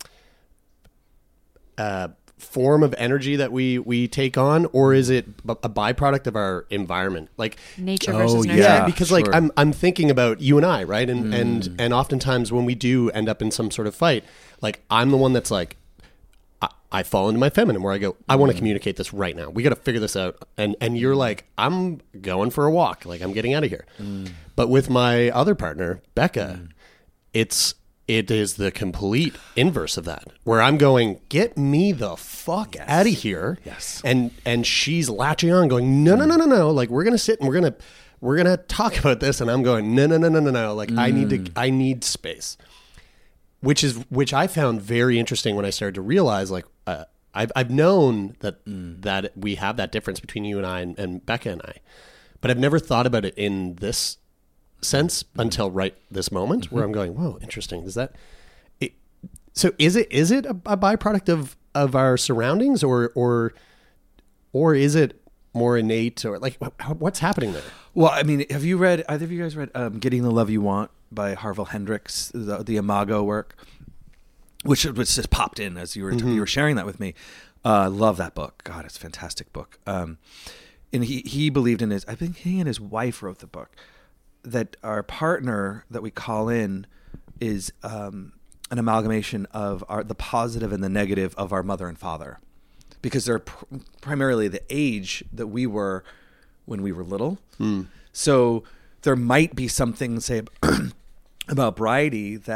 uh, form of energy that we we take on, or is it a byproduct of our environment, like nature versus nurture? Yeah, because sure. like I'm I'm thinking about you and I, right? And mm. and and oftentimes when we do end up in some sort of fight, like I'm the one that's like I, I fall into my feminine, where I go, I want to communicate this right now. We got to figure this out, and and you're like, I'm going for a walk, like I'm getting out of here. Mm. But with my other partner, Becca, mm. it's It is the complete inverse of that, where I'm going, get me the fuck yes. out of here. Yes. And and she's latching on, going, no, no, no, no, no. Like we're gonna sit and we're gonna we're gonna talk about this, and I'm going, no, no, no, no, no, no. Like mm. I need to I need space. Which is which I found very interesting when I started to realize, like uh, I've I've known that mm. that we have that difference between you and I and, and Becca and I, but I've never thought about it in this sense until right this moment, mm-hmm. where I'm going, whoa, interesting. Does that it, so is it is it a, a byproduct of of our surroundings, or or or is it more innate, or like what's happening there? Well, I mean, have you read, either of you guys read um, Getting the Love You Want by Harville Hendricks, the, the Imago work, which which just popped in as you were mm-hmm. you were sharing that with me. I uh, love that book. God, it's a fantastic book. Um, and he he believed in his, I think he and his wife wrote the book, that our partner that we call in is um, an amalgamation of our, the positive and the negative of our mother and father, because they're pr- primarily the age that we were when we were little. Mm. So there might be something, say, about Bridie that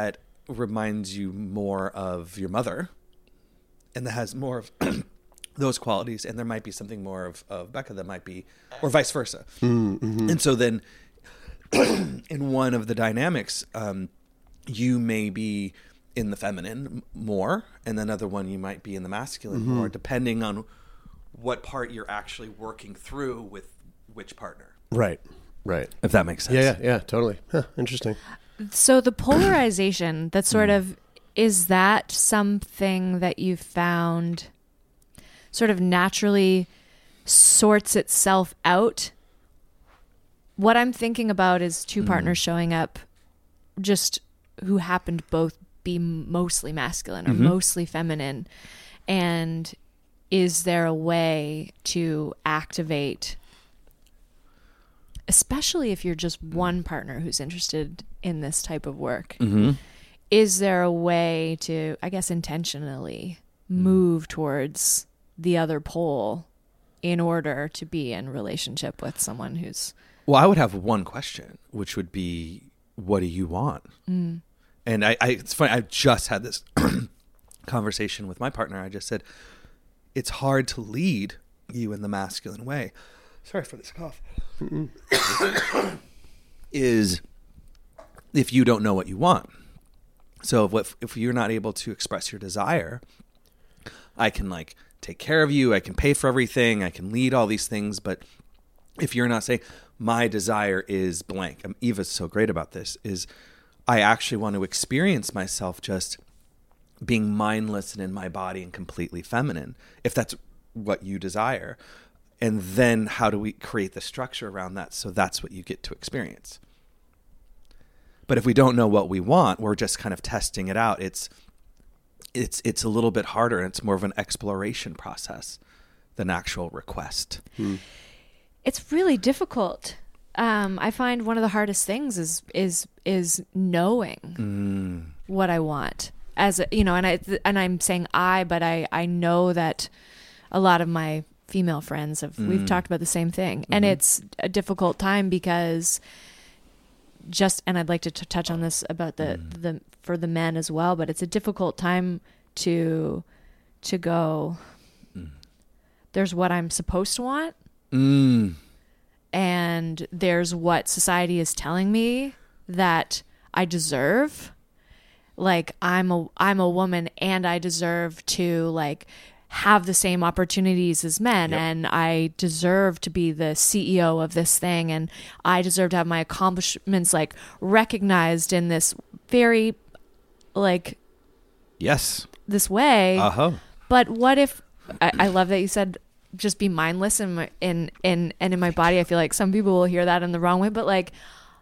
reminds you more of your mother and that has more of those qualities, and there might be something more of, of Becca that might be, or vice versa. Mm-hmm. And so then in one of the dynamics, um, you may be in the feminine more, and another one you might be in the masculine Mm-hmm. more, depending on what part you're actually working through with which partner. Right. Right. If that makes sense. Yeah, yeah, yeah, totally. Huh, interesting. So the polarization, that sort of, is that something that you found sort of naturally sorts itself out? What I'm thinking about is two partners showing up just who happened both be mostly masculine or Mm-hmm. mostly feminine. And is there a way to activate, especially if you're just one partner who's interested in this type of work, Mm-hmm. is there a way to, I guess, intentionally move towards the other pole in order to be in relationship with someone who's... Well, I would have one question, which would be, what do you want? Mm. And I, I, it's funny, I just had this conversation with my partner. I just said, it's hard to lead you in the masculine way. Sorry for this cough. Is if you don't know what you want. So if, if you're not able to express your desire, I can like take care of you. I can pay for everything. I can lead all these things. But if you're not saying, my desire is blank. Um, Eva's so great about this, is I actually want to experience myself just being mindless and in my body and completely feminine, if that's what you desire. And then how do we create the structure around that so that's what you get to experience? But if we don't know what we want, we're just kind of testing it out. It's it's it's a little bit harder, and it's more of an exploration process than actual request. Hmm. It's really difficult. Um, I find one of the hardest things is is is knowing Mm. what I want. As a, you know, and I and I'm saying I, but I I know that a lot of my female friends have we've Mm. talked about the same thing, Mm-hmm. and it's a difficult time because just and I'd like to t- touch on this about the Mm. the for the men as well, but it's a difficult time to to go. Mm. There's what I'm supposed to want. Mm. And there's what society is telling me that I deserve. Like I'm a I'm a woman and I deserve to like have the same opportunities as men, Yep. and I deserve to be the C E O of this thing, and I deserve to have my accomplishments like recognized in this very like Yes. this way. Uh-huh. But what if I, I love that you said just be mindless in my in in and in my body. I feel like some people will hear that in the wrong way, but like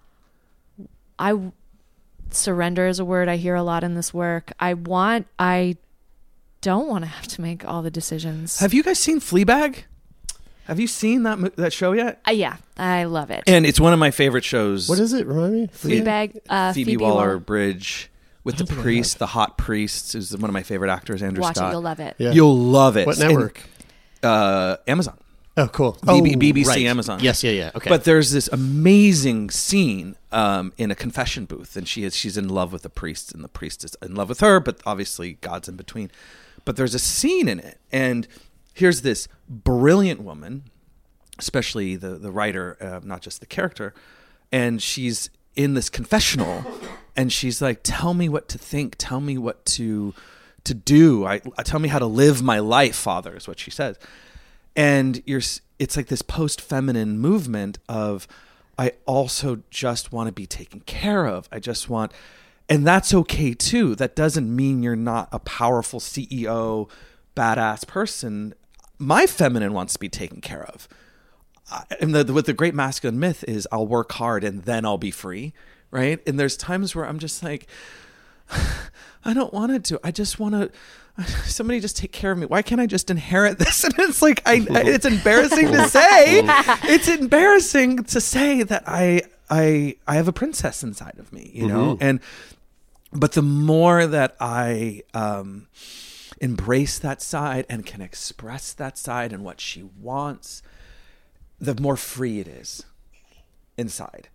I surrender is a word I hear a lot in this work. I want I don't want to have to make all the decisions. Have you guys seen Fleabag? Have you seen that mo- that show yet? Uh, yeah, I love it. And it's one of my favorite shows. What is it? Remind me. Fleabag, uh, Phoebe, Phoebe Waller Waller. Bridge with the think I priest, the hot priest, who's one of my favorite actors, Andrew Watch Scott. it, you'll love it. Yeah. You'll love it. What And, network? uh, Amazon. Oh, cool. B B- Oh, B B C right. Amazon. Yes, yeah, yeah. Okay. But there's this amazing scene um, in a confession booth, and she is she's in love with the priest, and the priest is in love with her, but obviously God's in between. But there's a scene in it, and here's this brilliant woman, especially the the writer, uh, not just the character, and she's in this confessional, and she's like, "Tell me what to think. Tell me what to to do. I tell me how to live my life, Father," is what she says. And you're, it's like this post-feminine movement of, I also just want to be taken care of. I just want, and that's okay too. That doesn't mean you're not a powerful C E O, badass person. My feminine wants to be taken care of. I- And the, what the great masculine myth is, I'll work hard and then I'll be free, right? And there's times where I'm just like, I don't want to. I just want to. Somebody just take care of me. Why can't I just inherit this? And it's like, I, I it's embarrassing to say. It's embarrassing to say that I, I, I have a princess inside of me, you know? Mm-hmm. And, but the more that I, um, embrace that side and can express that side and what she wants, the more free it is inside.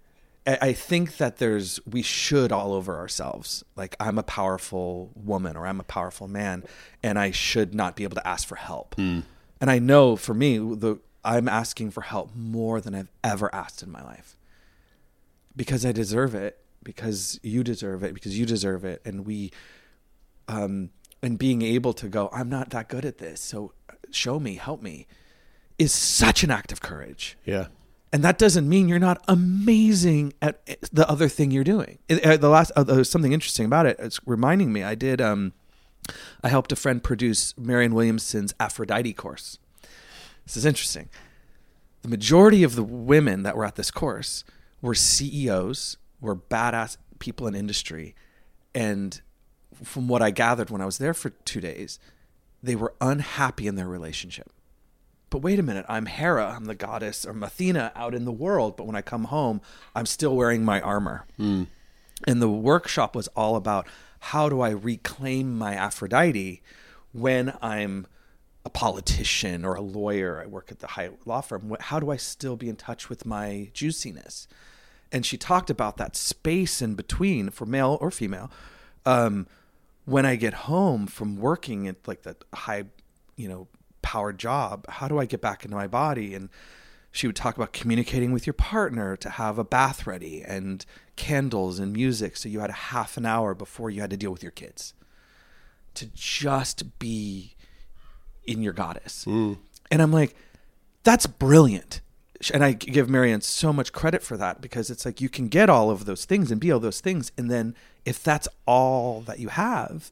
I, I think that there's, we should all over ourselves. Like, I'm a powerful woman or I'm a powerful man, and I should not be able to ask for help. Mm. And I know for me, the I'm asking for help more than I've ever asked in my life, because I deserve it, because you deserve it, because you deserve it. And we, um, and being able to go, I'm not that good at this, so show me, help me, is such an act of courage. Yeah. And that doesn't mean you're not amazing at the other thing you're doing. The last, uh, there's something interesting about it. It's reminding me, I did, um, I helped a friend produce Marianne Williamson's Aphrodite course. This is interesting. The majority of the women that were at this course were C E Os, were badass people in industry. And from what I gathered when I was there for two days, they were unhappy in their relationship. But wait a minute, I'm Hera, I'm the goddess, or I'm Athena out in the world, but when I come home, I'm still wearing my armor. Mm. And the workshop was all about, how do I reclaim my Aphrodite when I'm a politician or a lawyer? I work at the high law firm. How do I still be in touch with my juiciness? And she talked about that space in between, for male or female. Um, when I get home from working at like that high, you know, powered job, how do I get back into my body? And she would talk about communicating with your partner to have a bath ready and candles and music, so you had a half an hour before you had to deal with your kids to just be in your goddess. Mm. And I'm like, that's brilliant. And I give Marianne so much credit for that, because it's like, you can get all of those things and be all those things, and then if that's all that you have,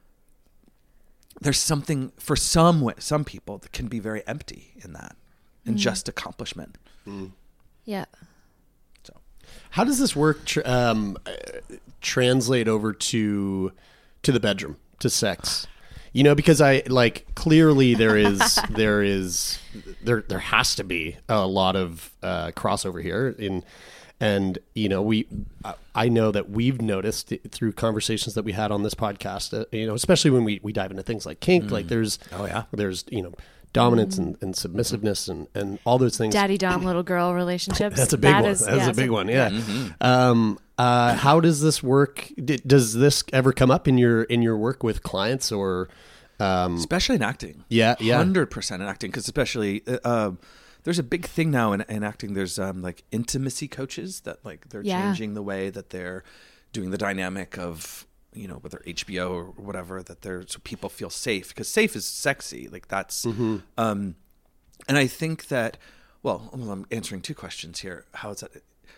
there's something for some some people that can be very empty in that, and mm. just accomplishment. Mm. Yeah. So, how does this work? Tr- um, uh, translate over to to the bedroom, to sex? You know, because I like clearly there is there is there there has to be a lot of uh, crossover here in. And, you know, we, I know that we've noticed through conversations that we had on this podcast, uh, you know, especially when we, we dive into things like kink, mm. like there's, oh yeah, there's, you know, dominance mm. and, and submissiveness and, and all those things. Daddy dom, little girl relationships. That's a big that one. Is, That's yeah, a big a, one. Yeah. Mm-hmm. Um, uh, how does this work? Does this ever come up in your, in your work with clients or, um, especially in acting? Yeah. Yeah. one hundred percent in acting. 'Cause especially, uh, there's a big thing now in, in acting. There's um, like intimacy coaches that like they're yeah. changing the way that they're doing the dynamic of, you know, whether H B O or whatever, that they're, so people feel safe, because safe is sexy. Like that's, mm-hmm. um, and I think that, well, I'm answering two questions here. How is that?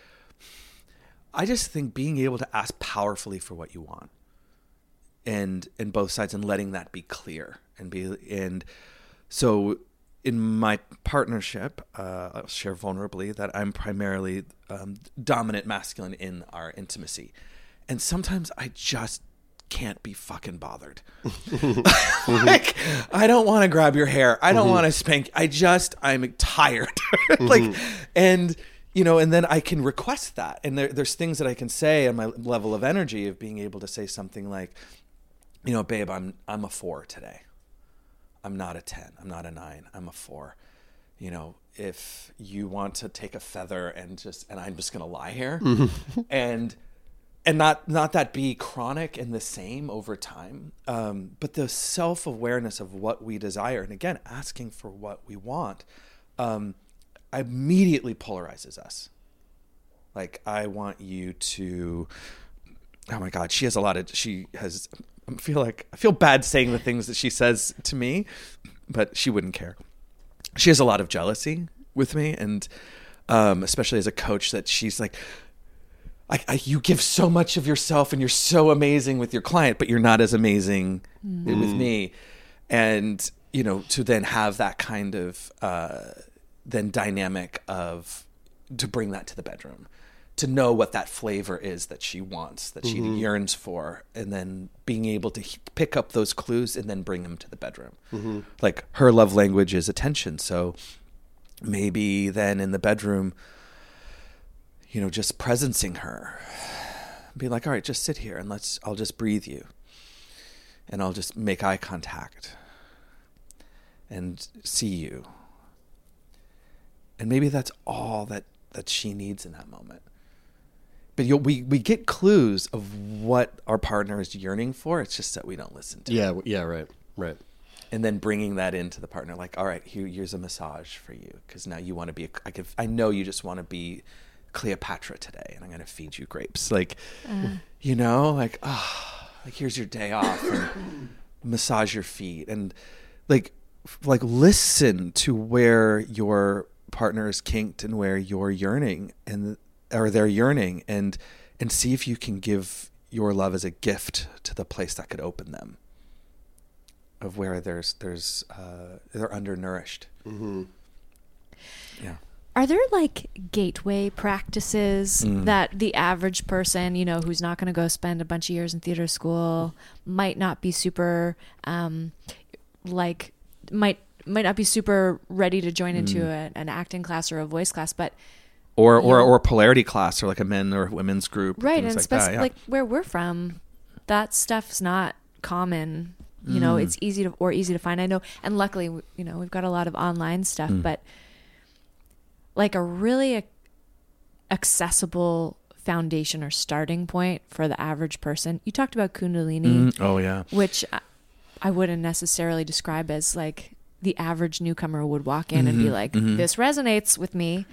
I just think being able to ask powerfully for what you want, and, and both sides, and letting that be clear and be, and so in my partnership, uh, I'll share vulnerably that I'm primarily um, dominant masculine in our intimacy. And sometimes I just can't be fucking bothered. Like, I don't want to grab your hair. I don't mm-hmm. want to spank. I just, I'm tired. Like, mm-hmm. and, you know, and then I can request that. And there, there's things that I can say on my level of energy of being able to say something like, you know, babe, I'm I'm a four today. I'm not a ten. I'm not a nine. I'm a four. You know, if you want to take a feather and just, and I'm just going to lie here mm-hmm. and, and not, not that be chronic and the same over time. Um, but the self-awareness of what we desire. And again, asking for what we want, um, immediately polarizes us. Like, I want you to, oh my God, she has a lot of, she has, I feel like, I feel bad saying the things that she says to me, but she wouldn't care. She has a lot of jealousy with me, and um, especially as a coach, that she's like, I, I, you give so much of yourself and you're so amazing with your client, but you're not as amazing mm. with me. And, you know, to then have that kind of uh, then dynamic of, to bring that to the bedroom, to know what that flavor is that she wants, that she mm-hmm. yearns for, and then being able to he- pick up those clues and then bring them to the bedroom. Mm-hmm. Like, her love language is attention. So maybe then in the bedroom, you know, just presencing her, be like, all right, just sit here and let's, I'll just breathe you, and I'll just make eye contact and see you. And maybe that's all that, that she needs in that moment. but you'll, we we get clues of what our partner is yearning for. It's just that we don't listen to. Yeah, it. yeah, right, right. And then bringing that into the partner, like, all right, here, here's a massage for you, because now you want to be. I could, I know you just want to be Cleopatra today, and I'm going to feed you grapes, like, uh. you know, like, ah, oh, like here's your day off, and massage your feet, and like, like listen to where your partner is kinked and where you're yearning, and or they're yearning, and and see if you can give your love as a gift to the place that could open them. Of where there's there's uh, they're undernourished. Mm-hmm. Yeah. Are there like gateway practices Mm. that the average person, you know, who's not going to go spend a bunch of years in theater school, might not be super, um, like, might might not be super ready to join into Mm. a, an acting class or a voice class, but Or or, know, or polarity class, or like a men or women's group, right? things And like especially that, yeah. like where we're from, that stuff's not common. You know, Mm. it's easy to or easy to find. I know, and luckily, you know, we've got a lot of online stuff, Mm. but like a really ac- accessible foundation or starting point for the average person. You talked about Kundalini. Mm. Oh yeah, which I, I wouldn't necessarily describe as like the average newcomer would walk in Mm-hmm. and be like, Mm-hmm. "This resonates with me."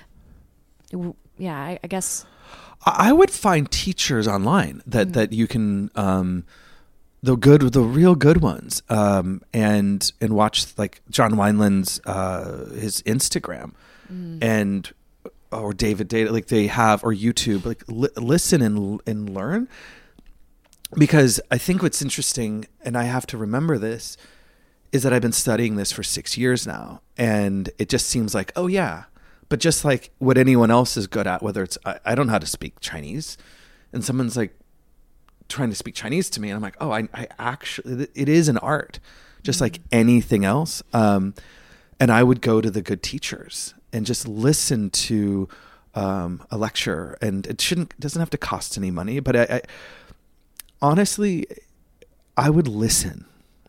W- Yeah, I, I guess. I would find teachers online that Mm. that you can. Um, The good, the real good ones, um, and and watch like John Wineland's uh, his Instagram, Mm. and or David Data, like they have, or YouTube, like li- listen and and learn, because I think what's interesting, and I have to remember this, is that I've been studying this for six years now, and it just seems like, oh yeah, but just like what anyone else is good at, whether it's I, I don't know how to speak Chinese, and someone's like trying to speak Chinese to me, and I'm like, oh, I, I actually, it is an art, just mm-hmm. like anything else. Um, and I would go to the good teachers and just listen to um, a lecture, and it shouldn't, it doesn't have to cost any money, but I, I honestly, I would listen.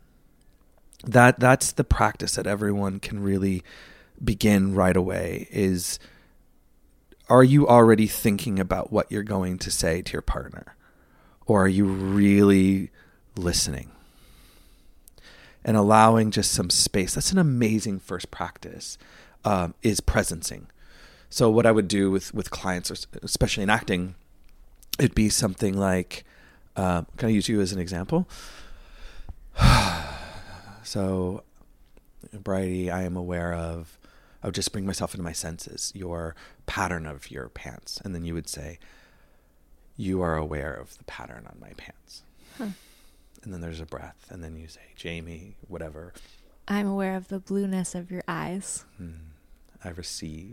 That that's the practice that everyone can really begin right away. Is, are you already thinking about what you're going to say to your partner? Or are you really listening and allowing just some space? That's an amazing first practice, um, is presencing. So what I would do with, with clients, especially in acting, it'd be something like, uh, can I use you as an example? So, Bridie, I am aware of, I would just bring myself into my senses, your pattern of your pants. And then you would say, you are aware of the pattern on my pants. Huh. And then there's a breath. And then you say, Jamie, whatever. I'm aware of the blueness of your eyes. Hmm. I receive.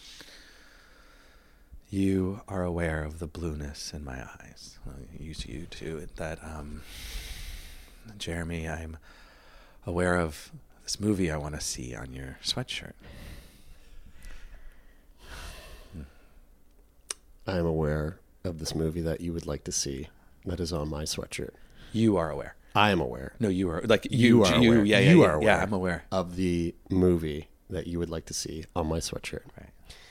You are aware of the blueness in my eyes. I'll use you too. That, um, Jeremy, I'm aware of this movie I want to see on your sweatshirt. Hmm. I'm aware of this movie that you would like to see that is on my sweatshirt. You are aware. I am aware. No, you are like you, you are you, aware. Yeah, yeah, you yeah, are aware. Yeah, I'm aware of the movie that you would like to see on my sweatshirt. Right.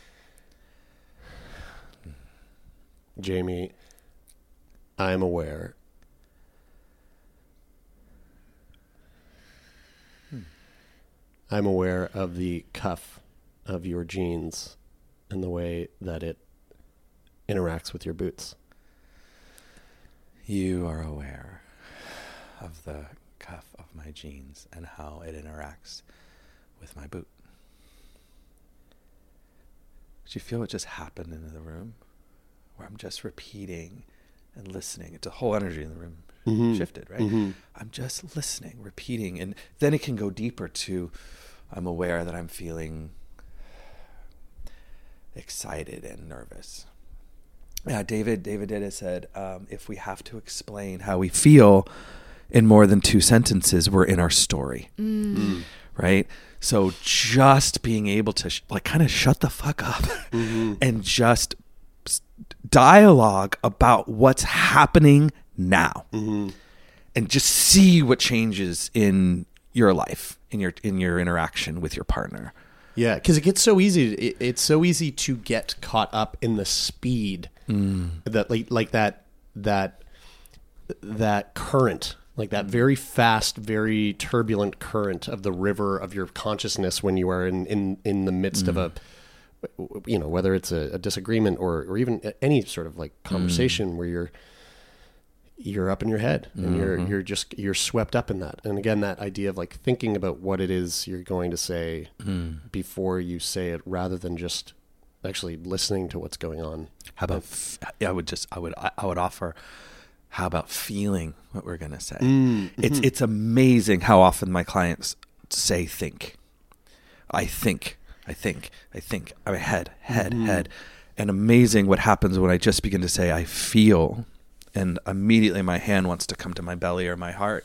Jamie, I am aware. Hmm. I'm aware of the cuff of your jeans and the way that it interacts with your boots. You are aware of the cuff of my jeans and how it interacts with my boot. Did you feel what just happened in the room? Where I'm just repeating and listening. It's a whole energy in the room mm-hmm. shifted, right? Mm-hmm. I'm just listening, repeating, and then it can go deeper to, I'm aware that I'm feeling excited and nervous. Yeah, David David Dida said, um, if we have to explain how we feel in more than two sentences, we're in our story, Mm. Mm. right? So just being able to sh- like kind of shut the fuck up mm-hmm. and just dialogue about what's happening now, mm-hmm. and just see what changes in your life, in your in your interaction with your partner. Yeah, because it gets so easy. It, it's so easy to get caught up in the speed Mm. That like like that that that current, like that very fast, very turbulent current of the river of your consciousness when you are in in, in the midst mm. of a, you know, whether it's a, a disagreement or or even any sort of like conversation mm. where you're you're up in your head and mm-hmm. you're you're just you're swept up in that. And again, that idea of like thinking about what it is you're going to say mm. before you say it, rather than just actually listening to what's going on. How about f- I would just I would I would offer how about feeling what we're going to say? Mm-hmm. It's it's amazing how often my clients say think. I think, I think, I think. I mean, head, head, mm-hmm. head. And amazing what happens when I just begin to say I feel, and immediately my hand wants to come to my belly or my heart.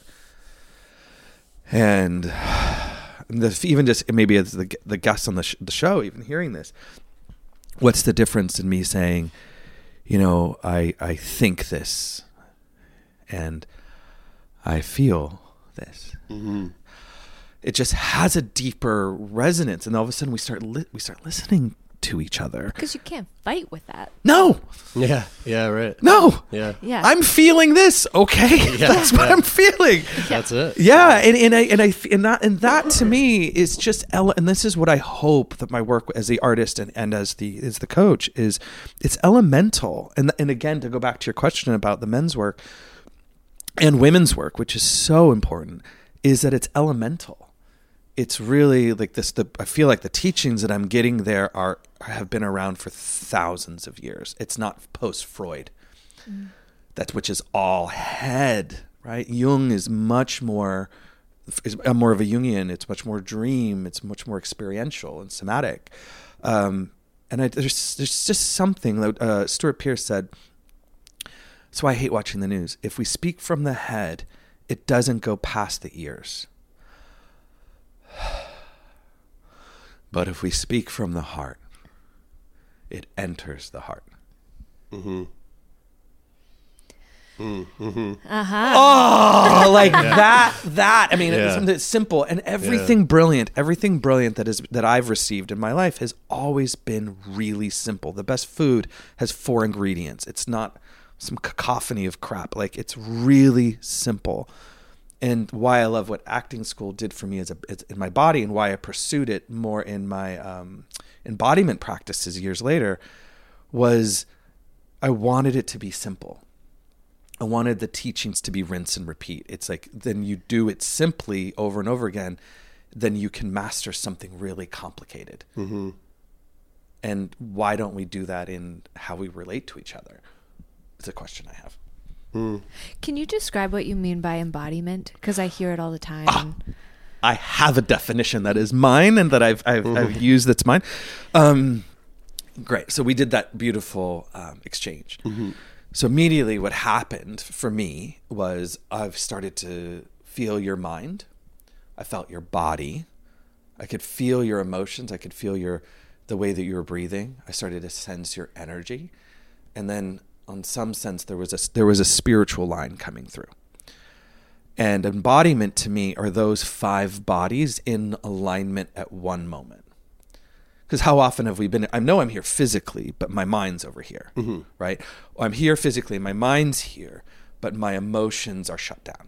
And the, even just maybe as the the guests on the sh- the show, even hearing this, what's the difference in me saying, you know, I I think this, and I feel this. Mm-hmm. It just has a deeper resonance, and all of a sudden we start li- we start listening to each other. Because you can't fight with that. No. Yeah. Yeah. Right. No. Yeah. Yeah. I'm feeling this. Okay. Yeah, That's what yeah. I'm feeling. That's it. Yeah. And, and I, and I, and that, and that to me is just, ele- and this is what I hope that my work as the artist and, and as the, as the coach is, it's elemental. And, and again, to go back to your question about the men's work and women's work, which is so important, is that it's elemental. It's really like this, the, I feel like the teachings that I'm getting there are, have been around for thousands of years. It's not post-Freud. Mm. That which is all head, right? Jung is much more, is more of a Jungian. It's much more dream. It's much more experiential and somatic. Um, and I, there's there's just something that uh, Stuart Pearce said. That's why I hate watching the news. If we speak from the head, it doesn't go past the ears. But if we speak from the heart, it enters the heart. Mm-hmm. Mm-hmm. Uh-huh. Oh, like yeah. that, that. I mean, yeah. it's something that's simple and everything yeah. brilliant, everything brilliant that is that I've received in my life has always been really simple. The best food has four ingredients. It's not some cacophony of crap. Like, it's really simple. And why I love what acting school did for me as a as in my body, and why I pursued it more in my um, embodiment practices years later, was I wanted it to be simple. I wanted the teachings to be rinse and repeat. It's like, then you do it simply over and over again, then you can master something really complicated. Mm-hmm. And why don't we do that in how we relate to each other? It's a question I have. Mm. Can you describe what you mean by embodiment? Because I hear it all the time. Ah, I have a definition that is mine and that I've I've, mm-hmm. I've used that's mine. Um, great. So we did that beautiful um, exchange. Mm-hmm. So immediately what happened for me was I've started to feel your mind. I felt your body. I could feel your emotions. I could feel your the way that you were breathing. I started to sense your energy. And then on some sense, there was a, there was a spiritual line coming through. And embodiment to me are those five bodies in alignment at one moment. Because how often have we been, I know I'm here physically, but my mind's over here, mm-hmm. right? I'm here physically, my mind's here, but my emotions are shut down.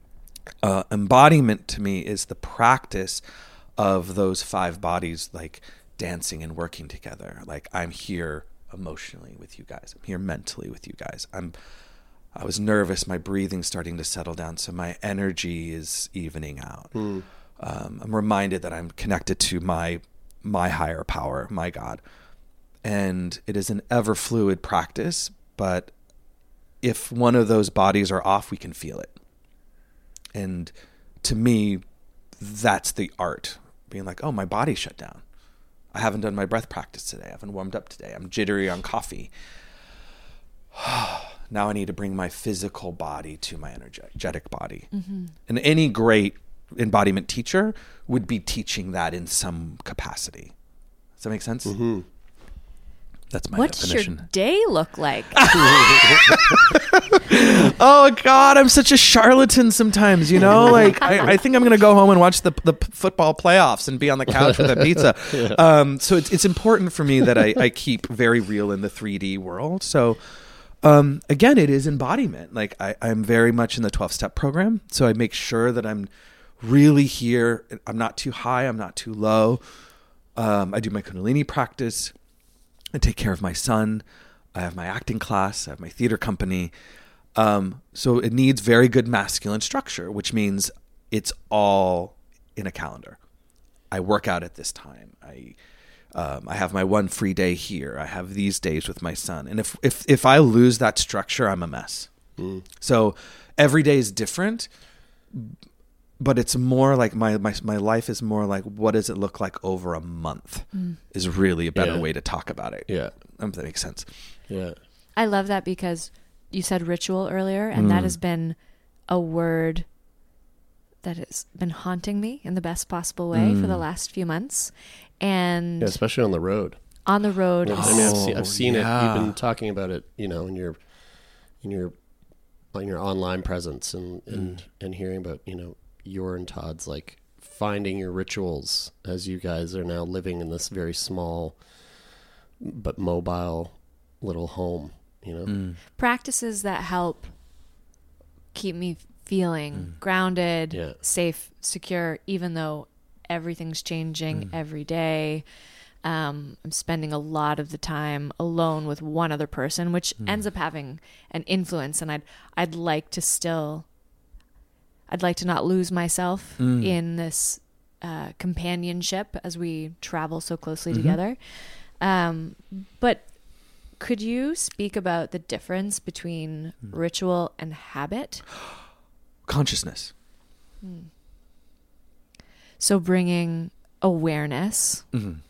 Uh, embodiment to me is the practice of those five bodies, like dancing and working together. Like, I'm here emotionally with you guys. I'm here mentally with you guys. I'm, I was nervous. My breathing's starting to settle down. So my energy is evening out. Mm. Um, I'm reminded that I'm connected to my, my higher power, my God. And it is an ever fluid practice, but if one of those bodies are off, we can feel it. And to me, that's the art, being like, oh, my body shut down. I haven't done my breath practice today. I haven't warmed up today. I'm jittery on coffee. Now I need to bring my physical body to my energetic body. Mm-hmm. And any great embodiment teacher would be teaching that in some capacity. Does that make sense? Mm-hmm. That's my What's definition. your day look like? Oh God, I'm such a charlatan sometimes, you know, like I, I think I'm going to go home and watch the, the football playoffs and be on the couch with a pizza. yeah. Um, so it's, it's important for me that I, I keep very real in the three D world. So um, again, it is embodiment. Like I, I'm very much in the twelve step program. So I make sure that I'm really here. I'm not too high. I'm not too low. Um, I do my Kundalini practice. I take care of my son. I have my acting class. I have my theater company. Um, so it needs very good masculine structure, which means it's all in a calendar. I work out at this time. I um, I have my one free day here. I have these days with my son. And if if if I lose that structure, I'm a mess. Mm. So every day is different, but it's more like my, my my life is more like, what does it look like over a month mm. is really a better yeah. way to talk about it. Yeah. If that makes sense. Yeah. I love that because you said ritual earlier, and mm. that has been a word that has been haunting me in the best possible way mm. for the last few months. And yeah, especially on the road. On the road. Yeah, I mean, I've seen, I've seen yeah. it. You've been talking about it, you know, in your in your in your online presence and and, mm. and hearing about, you know, your and Todd's like finding your rituals as you guys are now living in this very small but mobile little home, you know. Mm. Practices that help keep me feeling mm. grounded, yeah. safe, secure, even though everything's changing mm. every day. Um, I'm spending a lot of the time alone with one other person, which mm. ends up having an influence. And I'd I'd like to still, I'd like to not lose myself mm. in this uh, companionship as we travel so closely mm-hmm. together. Um, but could you speak about the difference between mm. ritual and habit? Consciousness. Mm. So bringing awareness, mm-hmm.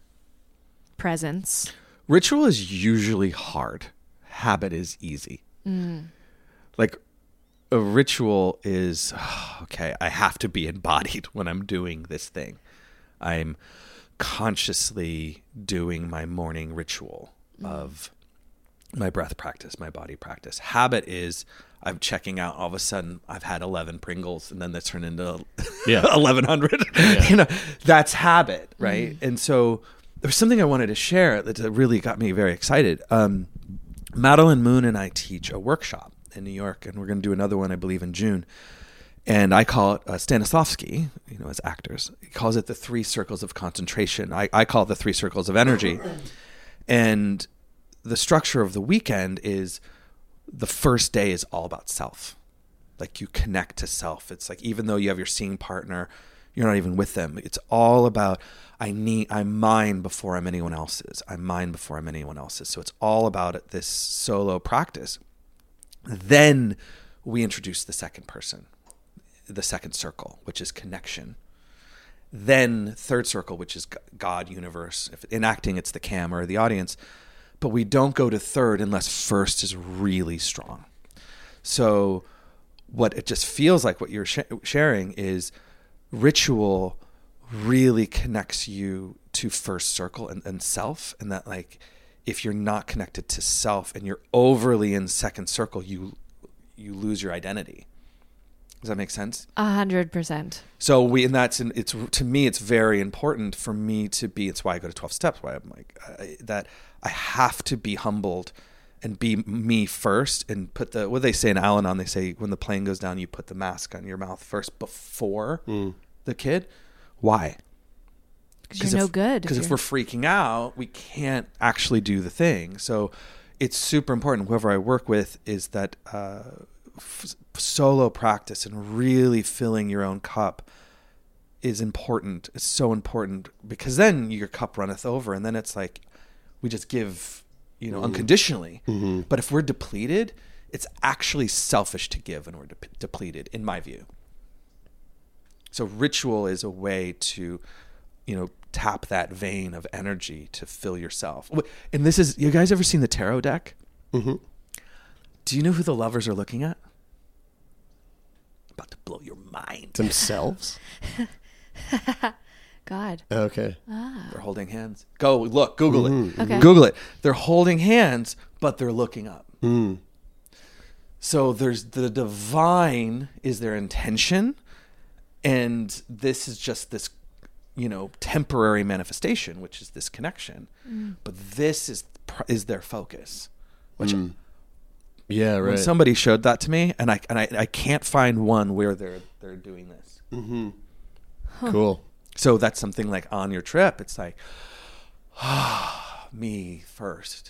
presence. Ritual is usually hard. Habit is easy. Mm. Like a ritual is, oh, okay, I have to be embodied when I'm doing this thing. I'm consciously doing my morning ritual mm. of my breath practice, my body practice. Habit is I'm checking out, all of a sudden I've had eleven Pringles and then they turn into yeah. eleven hundred. Yeah. You know, that's habit, right? Mm. And so there's something I wanted to share that really got me very excited. Um, Madeline Moon and I teach a workshop in New York, and we're going to do another one, I believe, in June. And I call it uh, Stanislavski, you know, as actors, he calls it the three circles of concentration. I, I call it the three circles of energy. And the structure of the weekend is the first day is all about self. Like you connect to self. It's like, even though you have your seeing partner, you're not even with them. It's all about, I need, I'm mine before I'm anyone else's. I'm mine before I'm anyone else's. So it's all about it, this solo practice. Then we introduce the second person, the second circle, which is connection. Then third circle, which is God, universe. If in acting, it's the camera or the audience. But we don't go to third unless first is really strong. So what it just feels like what you're sh- sharing is ritual really connects you to first circle and, and self. And that, like, if you're not connected to self and you're overly in second circle, you you lose your identity. Does that make sense? A hundred percent. So we, and that's, it's, to me, it's very important for me to be, it's why I go to twelve steps, why I'm like, I, that I have to be humbled and be me first and put the, what they say in Al-Anon, they say when the plane goes down, you put the mask on your mouth first before mm. the kid. Why? Because you're no good. Because if, if we're freaking out, we can't actually do the thing. So it's super important. Whoever I work with is that uh, f- solo practice and really filling your own cup is important. It's so important because then your cup runneth over, and then it's like we just give, you know, mm. unconditionally. Mm-hmm. But if we're depleted, it's actually selfish to give when we're de- depleted, in my view. So ritual is a way to, you know, tap that vein of energy to fill yourself. And this is, you guys ever seen the tarot deck? Mm-hmm. Do you know who the lovers are looking at? About to blow your mind. Themselves? God. Okay. Ah. They're holding hands. Go look, Google Mm-hmm. it. Okay. Google it. They're holding hands, but they're looking up. Mm. So there's the divine is their intention, and this is just this, you know, temporary manifestation, which is this connection. Mm. But this is is their focus. Which Mm. Yeah, right. when somebody showed that to me, and I and I, I can't find one where they're they're doing this. Mm-hmm. Huh. Cool. So that's something like on your trip, it's like, ah, me first.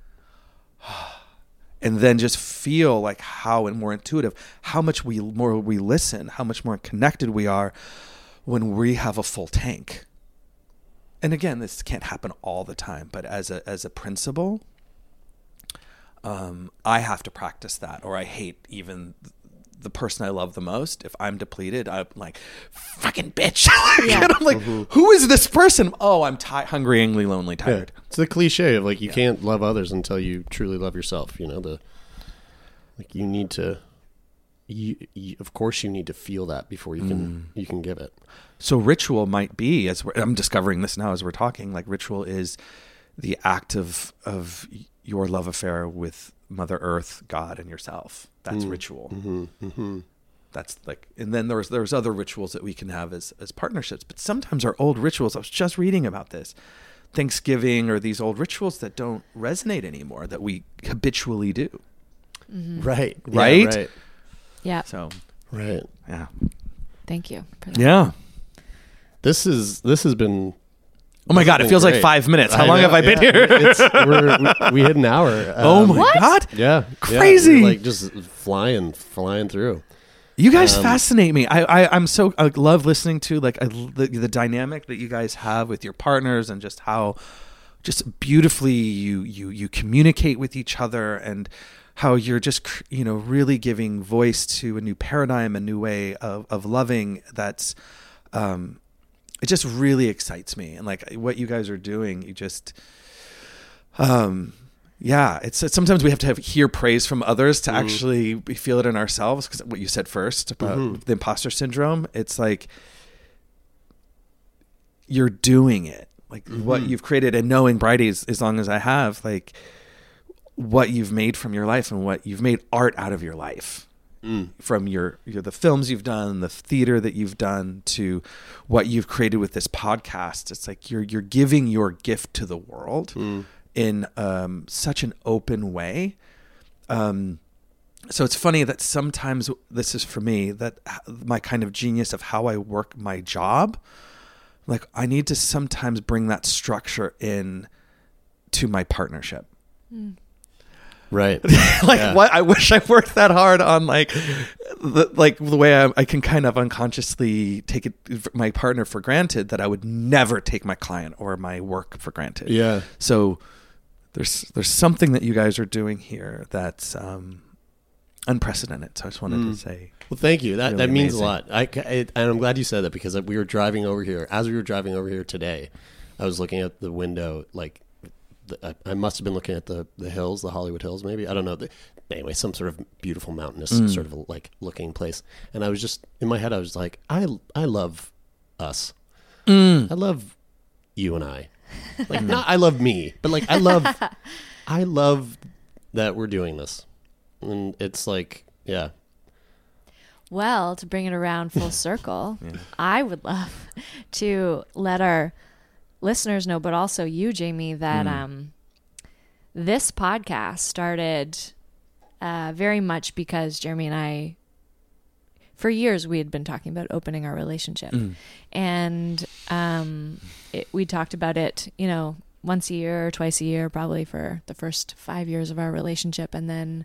And then just feel like how and more intuitive, how much we more we listen, how much more connected we are when we have a full tank. And again, this can't happen all the time, but as a as a principle, um, I have to practice that, or I hate even the person I love the most. If I'm depleted, I'm like, fucking bitch. Yeah. And I'm like, Mm-hmm. who is this person? Oh, I'm ti- hungry, angry, lonely, tired. Yeah. It's the cliche of like you yeah. can't love others until you truly love yourself. You know, the like you need to. You, you, of course, you need to feel that before you can mm. you can give it. So ritual might be, as we're, I'm discovering this now as we're talking, like ritual is the act of of your love affair with Mother Earth, God, and yourself. That's mm. ritual. Mm-hmm. Mm-hmm. That's like, and then there's there's other rituals that we can have as as partnerships. But sometimes our old rituals. I was just reading about this, Thanksgiving, or these old rituals that don't resonate anymore that we habitually do. Mm-hmm. Right. Right. Yeah, right. Yeah. So. Right. Yeah. Thank you. For that. Yeah. This is this has been. Oh my God! It feels great. like five minutes. How I long know, have I been yeah. here? It's, we're, we, we hit an hour. Um, oh my what? God! Yeah, crazy! Yeah, like just flying, flying through. You guys um, fascinate me. I, I I'm so I love listening to like I, the the dynamic that you guys have with your partners, and just how just beautifully you you you communicate with each other, and how you're just you know really giving voice to a new paradigm, a new way of of loving. That's um. It just really excites me, and like what you guys are doing, you just, um, yeah. It's, it's sometimes we have to have hear praise from others to mm. actually feel it in ourselves. Because what you said first about mm-hmm. the imposter syndrome, it's like you're doing it, like mm-hmm. what you've created, and knowing Bridie as, as long as I have, like what you've made from your life and what you've made art out of your life. Mm. From your, your the films you've done, the theater that you've done, to what you've created with this podcast, it's like you're you're giving your gift to the world mm. in um, such an open way. Um, so it's funny that sometimes this is for me that my kind of genius of how I work my job. Like I need to sometimes bring that structure in to my partnership. Mm. Right. like yeah. what I wish I worked that hard on like the like the way I, I can kind of unconsciously take it my partner for granted, that I would never take my client or my work for granted. Yeah. So there's there's something that you guys are doing here that's um, unprecedented. So I just wanted mm. to say. Well, thank you. That really that means amazing. a lot. I, I and I'm glad you said that, because we were driving over here. As we were driving over here today, I was looking out the window like. I, I must have been looking at the, the hills, the Hollywood Hills, maybe. I don't know. The, anyway, some sort of beautiful mountainous mm. sort of like looking place. And I was just, in my head, I was like, I, I love us. Mm. I love you and I. Like, not I love me, but like, I love, I love that we're doing this. And it's like, yeah. Well, to bring it around full circle, yeah. I would love to let our listeners know, but also you, Jamie, that mm. um, this podcast started uh, very much because Jeremy and I, for years, we had been talking about opening our relationship. Mm. And um, it, we talked about it, you know, once a year or twice a year, probably for the first five years of our relationship. And then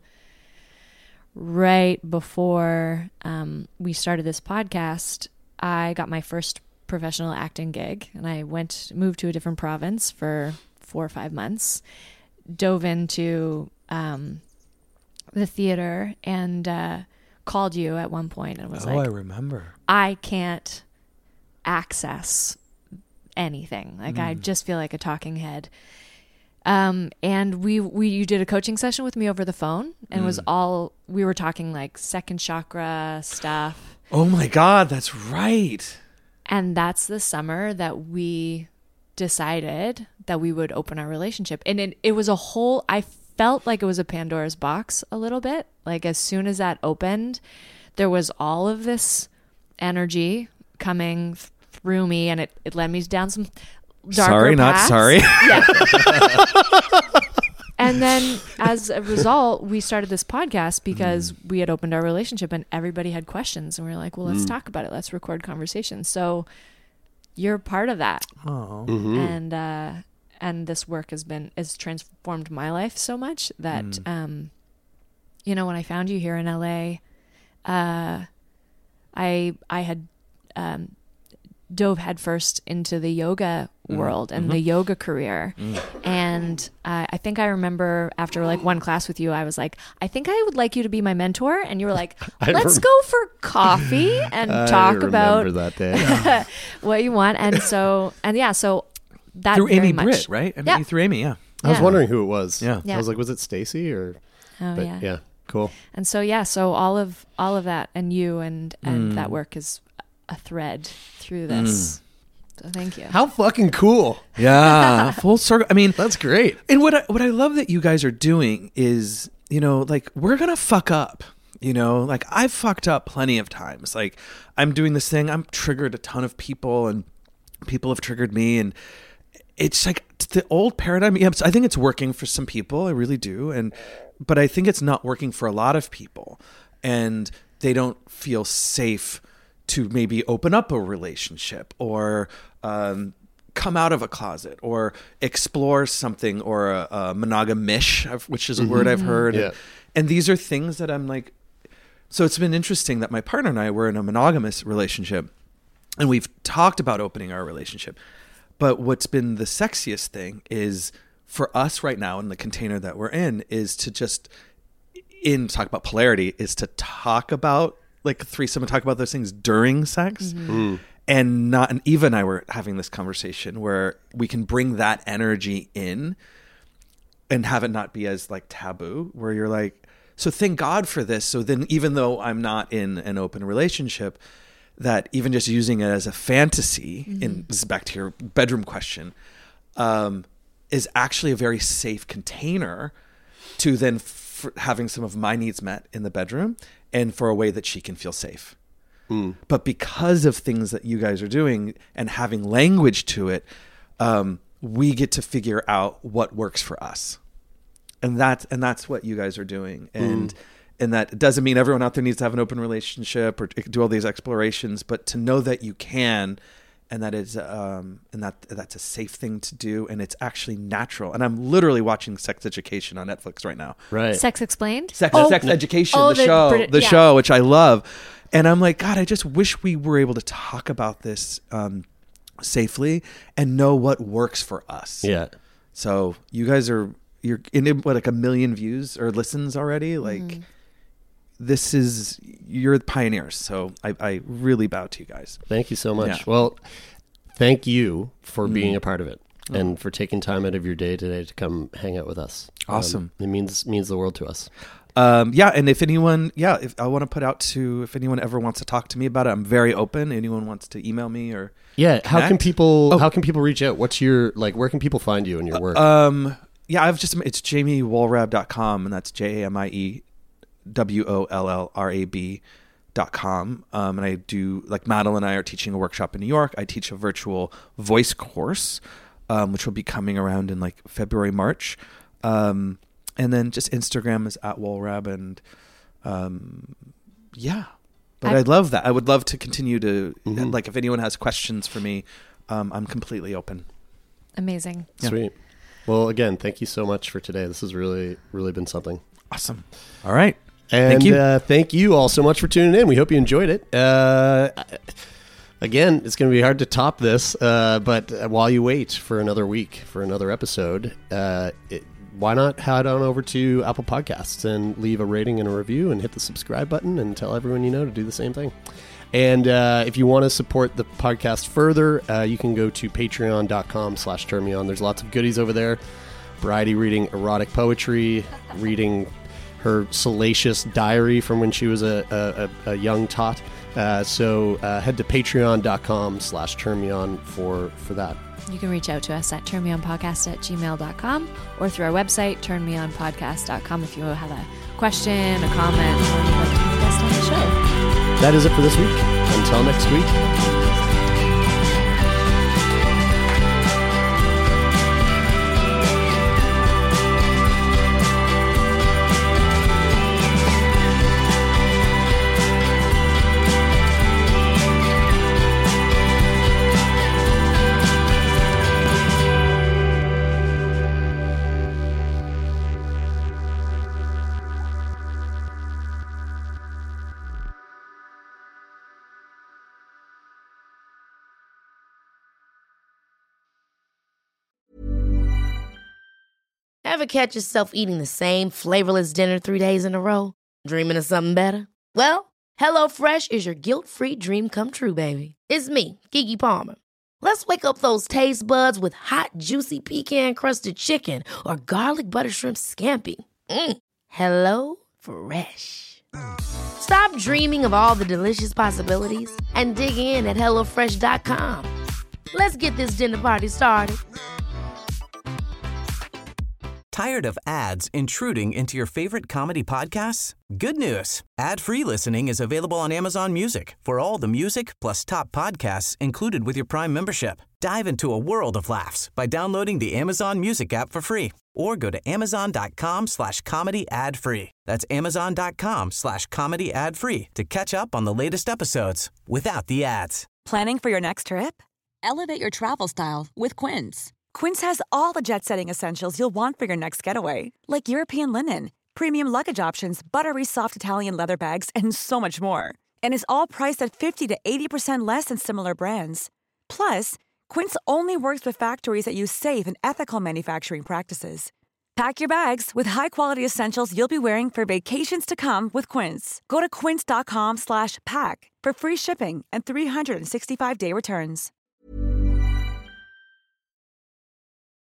right before um, we started this podcast, I got my first professional acting gig, and I went moved to a different province for four or five months, dove into um, the theater, and uh, called you at one point and was oh, like, I remember. I can't access anything. Like mm. I just feel like a talking head. Um, and we, we, you did a coaching session with me over the phone, and mm. was all, we were talking like second chakra stuff. Oh my God, that's right. And that's the summer that we decided that we would open our relationship. And it, it was a whole, I felt like it was a Pandora's box a little bit. Like as soon as that opened, there was all of this energy coming th- through me, and it, it led me down some darker Sorry, paths. not sorry. Yeah. And then as a result, we started this podcast because mm. we had opened our relationship and everybody had questions. And we were like, well, let's mm. talk about it. Let's record conversations. So you're part of that. Oh. Mm-hmm. And, uh, and this work has been, has transformed my life so much that, mm. um, you know, when I found you here in L A, uh, I, I had, um, dove headfirst into the yoga world and mm-hmm. the yoga career. Mm. And uh, I think I remember after like one class with you, I was like, I think I would like you to be my mentor. And you were like, let's rem- go for coffee and I talk about that day. what you want. And so, and yeah, so that through very Amy much, Britt, right? I mean, yeah. you through Amy, yeah. I was yeah. wondering who it was. Yeah. yeah. I was like, was it Stacy or? Oh but, yeah. Yeah. Cool. And so, yeah, so all of, all of that and you and, and Mm. that work is a thread through this. Mm. So thank you. How fucking cool. Yeah. Full circle. I mean, that's great. And what I, what I love that you guys are doing is, you know, like we're going to fuck up, you know, like I've fucked up plenty of times. Like I'm doing this thing. I'm triggered a ton of people and people have triggered me. And it's like the old paradigm. Yeah, I think it's working for some people. I really do. And, but I think it's not working for a lot of people, and they don't feel safe to maybe open up a relationship or um, come out of a closet or explore something, or a, a monogamish, which is a mm-hmm. word I've heard. Yeah. And, and these are things that I'm like, so it's been interesting that my partner and I were in a monogamous relationship and we've talked about opening our relationship. But what's been the sexiest thing is for us right now in the container that we're in is to just in talk about polarity is to talk about like threesome and talk about those things during sex. Mm-hmm. Mm. And not, and Eva and I were having this conversation where we can bring that energy in and have it not be as like taboo, where you're like, so thank God for this. So then even though I'm not in an open relationship, that even just using it as a fantasy, mm-hmm. and this is back to your bedroom question, um, is actually a very safe container to then f- having some of my needs met in the bedroom and for a way that she can feel safe. Mm. But because of things that you guys are doing and having language to it, um, we get to figure out what works for us. And that's, and that's what you guys are doing. And, mm. and that doesn't mean everyone out there needs to have an open relationship or do all these explorations, but to know that you can, and that is, um, and that that's a safe thing to do. And it's actually natural. And I'm literally watching Sex Education on Netflix right now. Right. Sex Explained? Sex, oh. Sex Education, oh, the, the show, Brit- the yeah. show, which I love. And I'm like, God, I just wish we were able to talk about this um, safely and know what works for us. Yeah. So you guys are, you're in what, like a million views or listens already? Like, mm. this is, you're the pioneers. So I, I really bow to you guys. Thank you so much. Yeah. Well, thank you for Mm. being a part of it Oh. and for taking time out of your day today to come hang out with us. Awesome. Um, it means means the world to us. Um, yeah, and if anyone, yeah, if I want to put out to, if anyone ever wants to talk to me about it, I'm very open. Anyone wants to email me or yeah, connect? how can people Oh. how can people reach out? What's your like? Where can people find you and your work? Um, yeah, I've just it's jamie wollrab dot com, and that's J A M I E W O L L R A B dot com. Um, and I do, like Madeline and I are teaching a workshop in New York. I teach a virtual voice course, um, which will be coming around in like February, March. Um, and then just Instagram is at wollrab, and um, yeah. But I- I'd love that. I would love to continue to, Mhm. like, if anyone has questions for me, um, I'm completely open. Amazing. Yeah. Sweet. Well, again, thank you so much for today. This has really, really been something. Awesome. All right. And Thank you. Uh, thank you all so much for tuning in. We hope you enjoyed it. Uh, again, it's going to be hard to top this, uh, but while you wait for another week, for another episode, uh, it, why not head on over to Apple Podcasts and leave a rating and a review and hit the subscribe button and tell everyone you know to do the same thing. And uh, if you want to support the podcast further, uh, you can go to patreon.com slash turn me on. There's lots of goodies over there. Bridie reading erotic poetry, reading her salacious diary from when she was a, a, a young tot. Uh, so uh, head to patreon.com slash turn me on for, for that. You can reach out to us at turnmeonpodcast at gmail dot com or through our website, turnmeonpodcast dot com, if you have a question, a comment, or you'd like to be a guest on the show. That is it for this week. Until next week. Ever catch yourself eating the same flavorless dinner three days in a row? Dreaming of something better? Well, HelloFresh is your guilt-free dream come true, baby. It's me, Keke Palmer. Let's wake up those taste buds with hot, juicy pecan-crusted chicken or garlic butter shrimp scampi. Mm. Hello Fresh. Stop dreaming of all the delicious possibilities and dig in at hello fresh dot com. Let's get this dinner party started. Tired of ads intruding into your favorite comedy podcasts? Good news. Ad-free listening is available on Amazon Music for all the music plus top podcasts included with your Prime membership. Dive into a world of laughs by downloading the Amazon Music app for free or go to amazon.com slash comedy ad free. That's amazon.com slash comedy ad free to catch up on the latest episodes without the ads. Planning for your next trip? Elevate your travel style with Quince. Quince has all the jet-setting essentials you'll want for your next getaway, like European linen, premium luggage options, buttery soft Italian leather bags, and so much more. And is all priced at fifty to eighty percent less than similar brands. Plus, Quince only works with factories that use safe and ethical manufacturing practices. Pack your bags with high-quality essentials you'll be wearing for vacations to come with Quince. Go to quince.com slash pack for free shipping and three sixty-five day returns.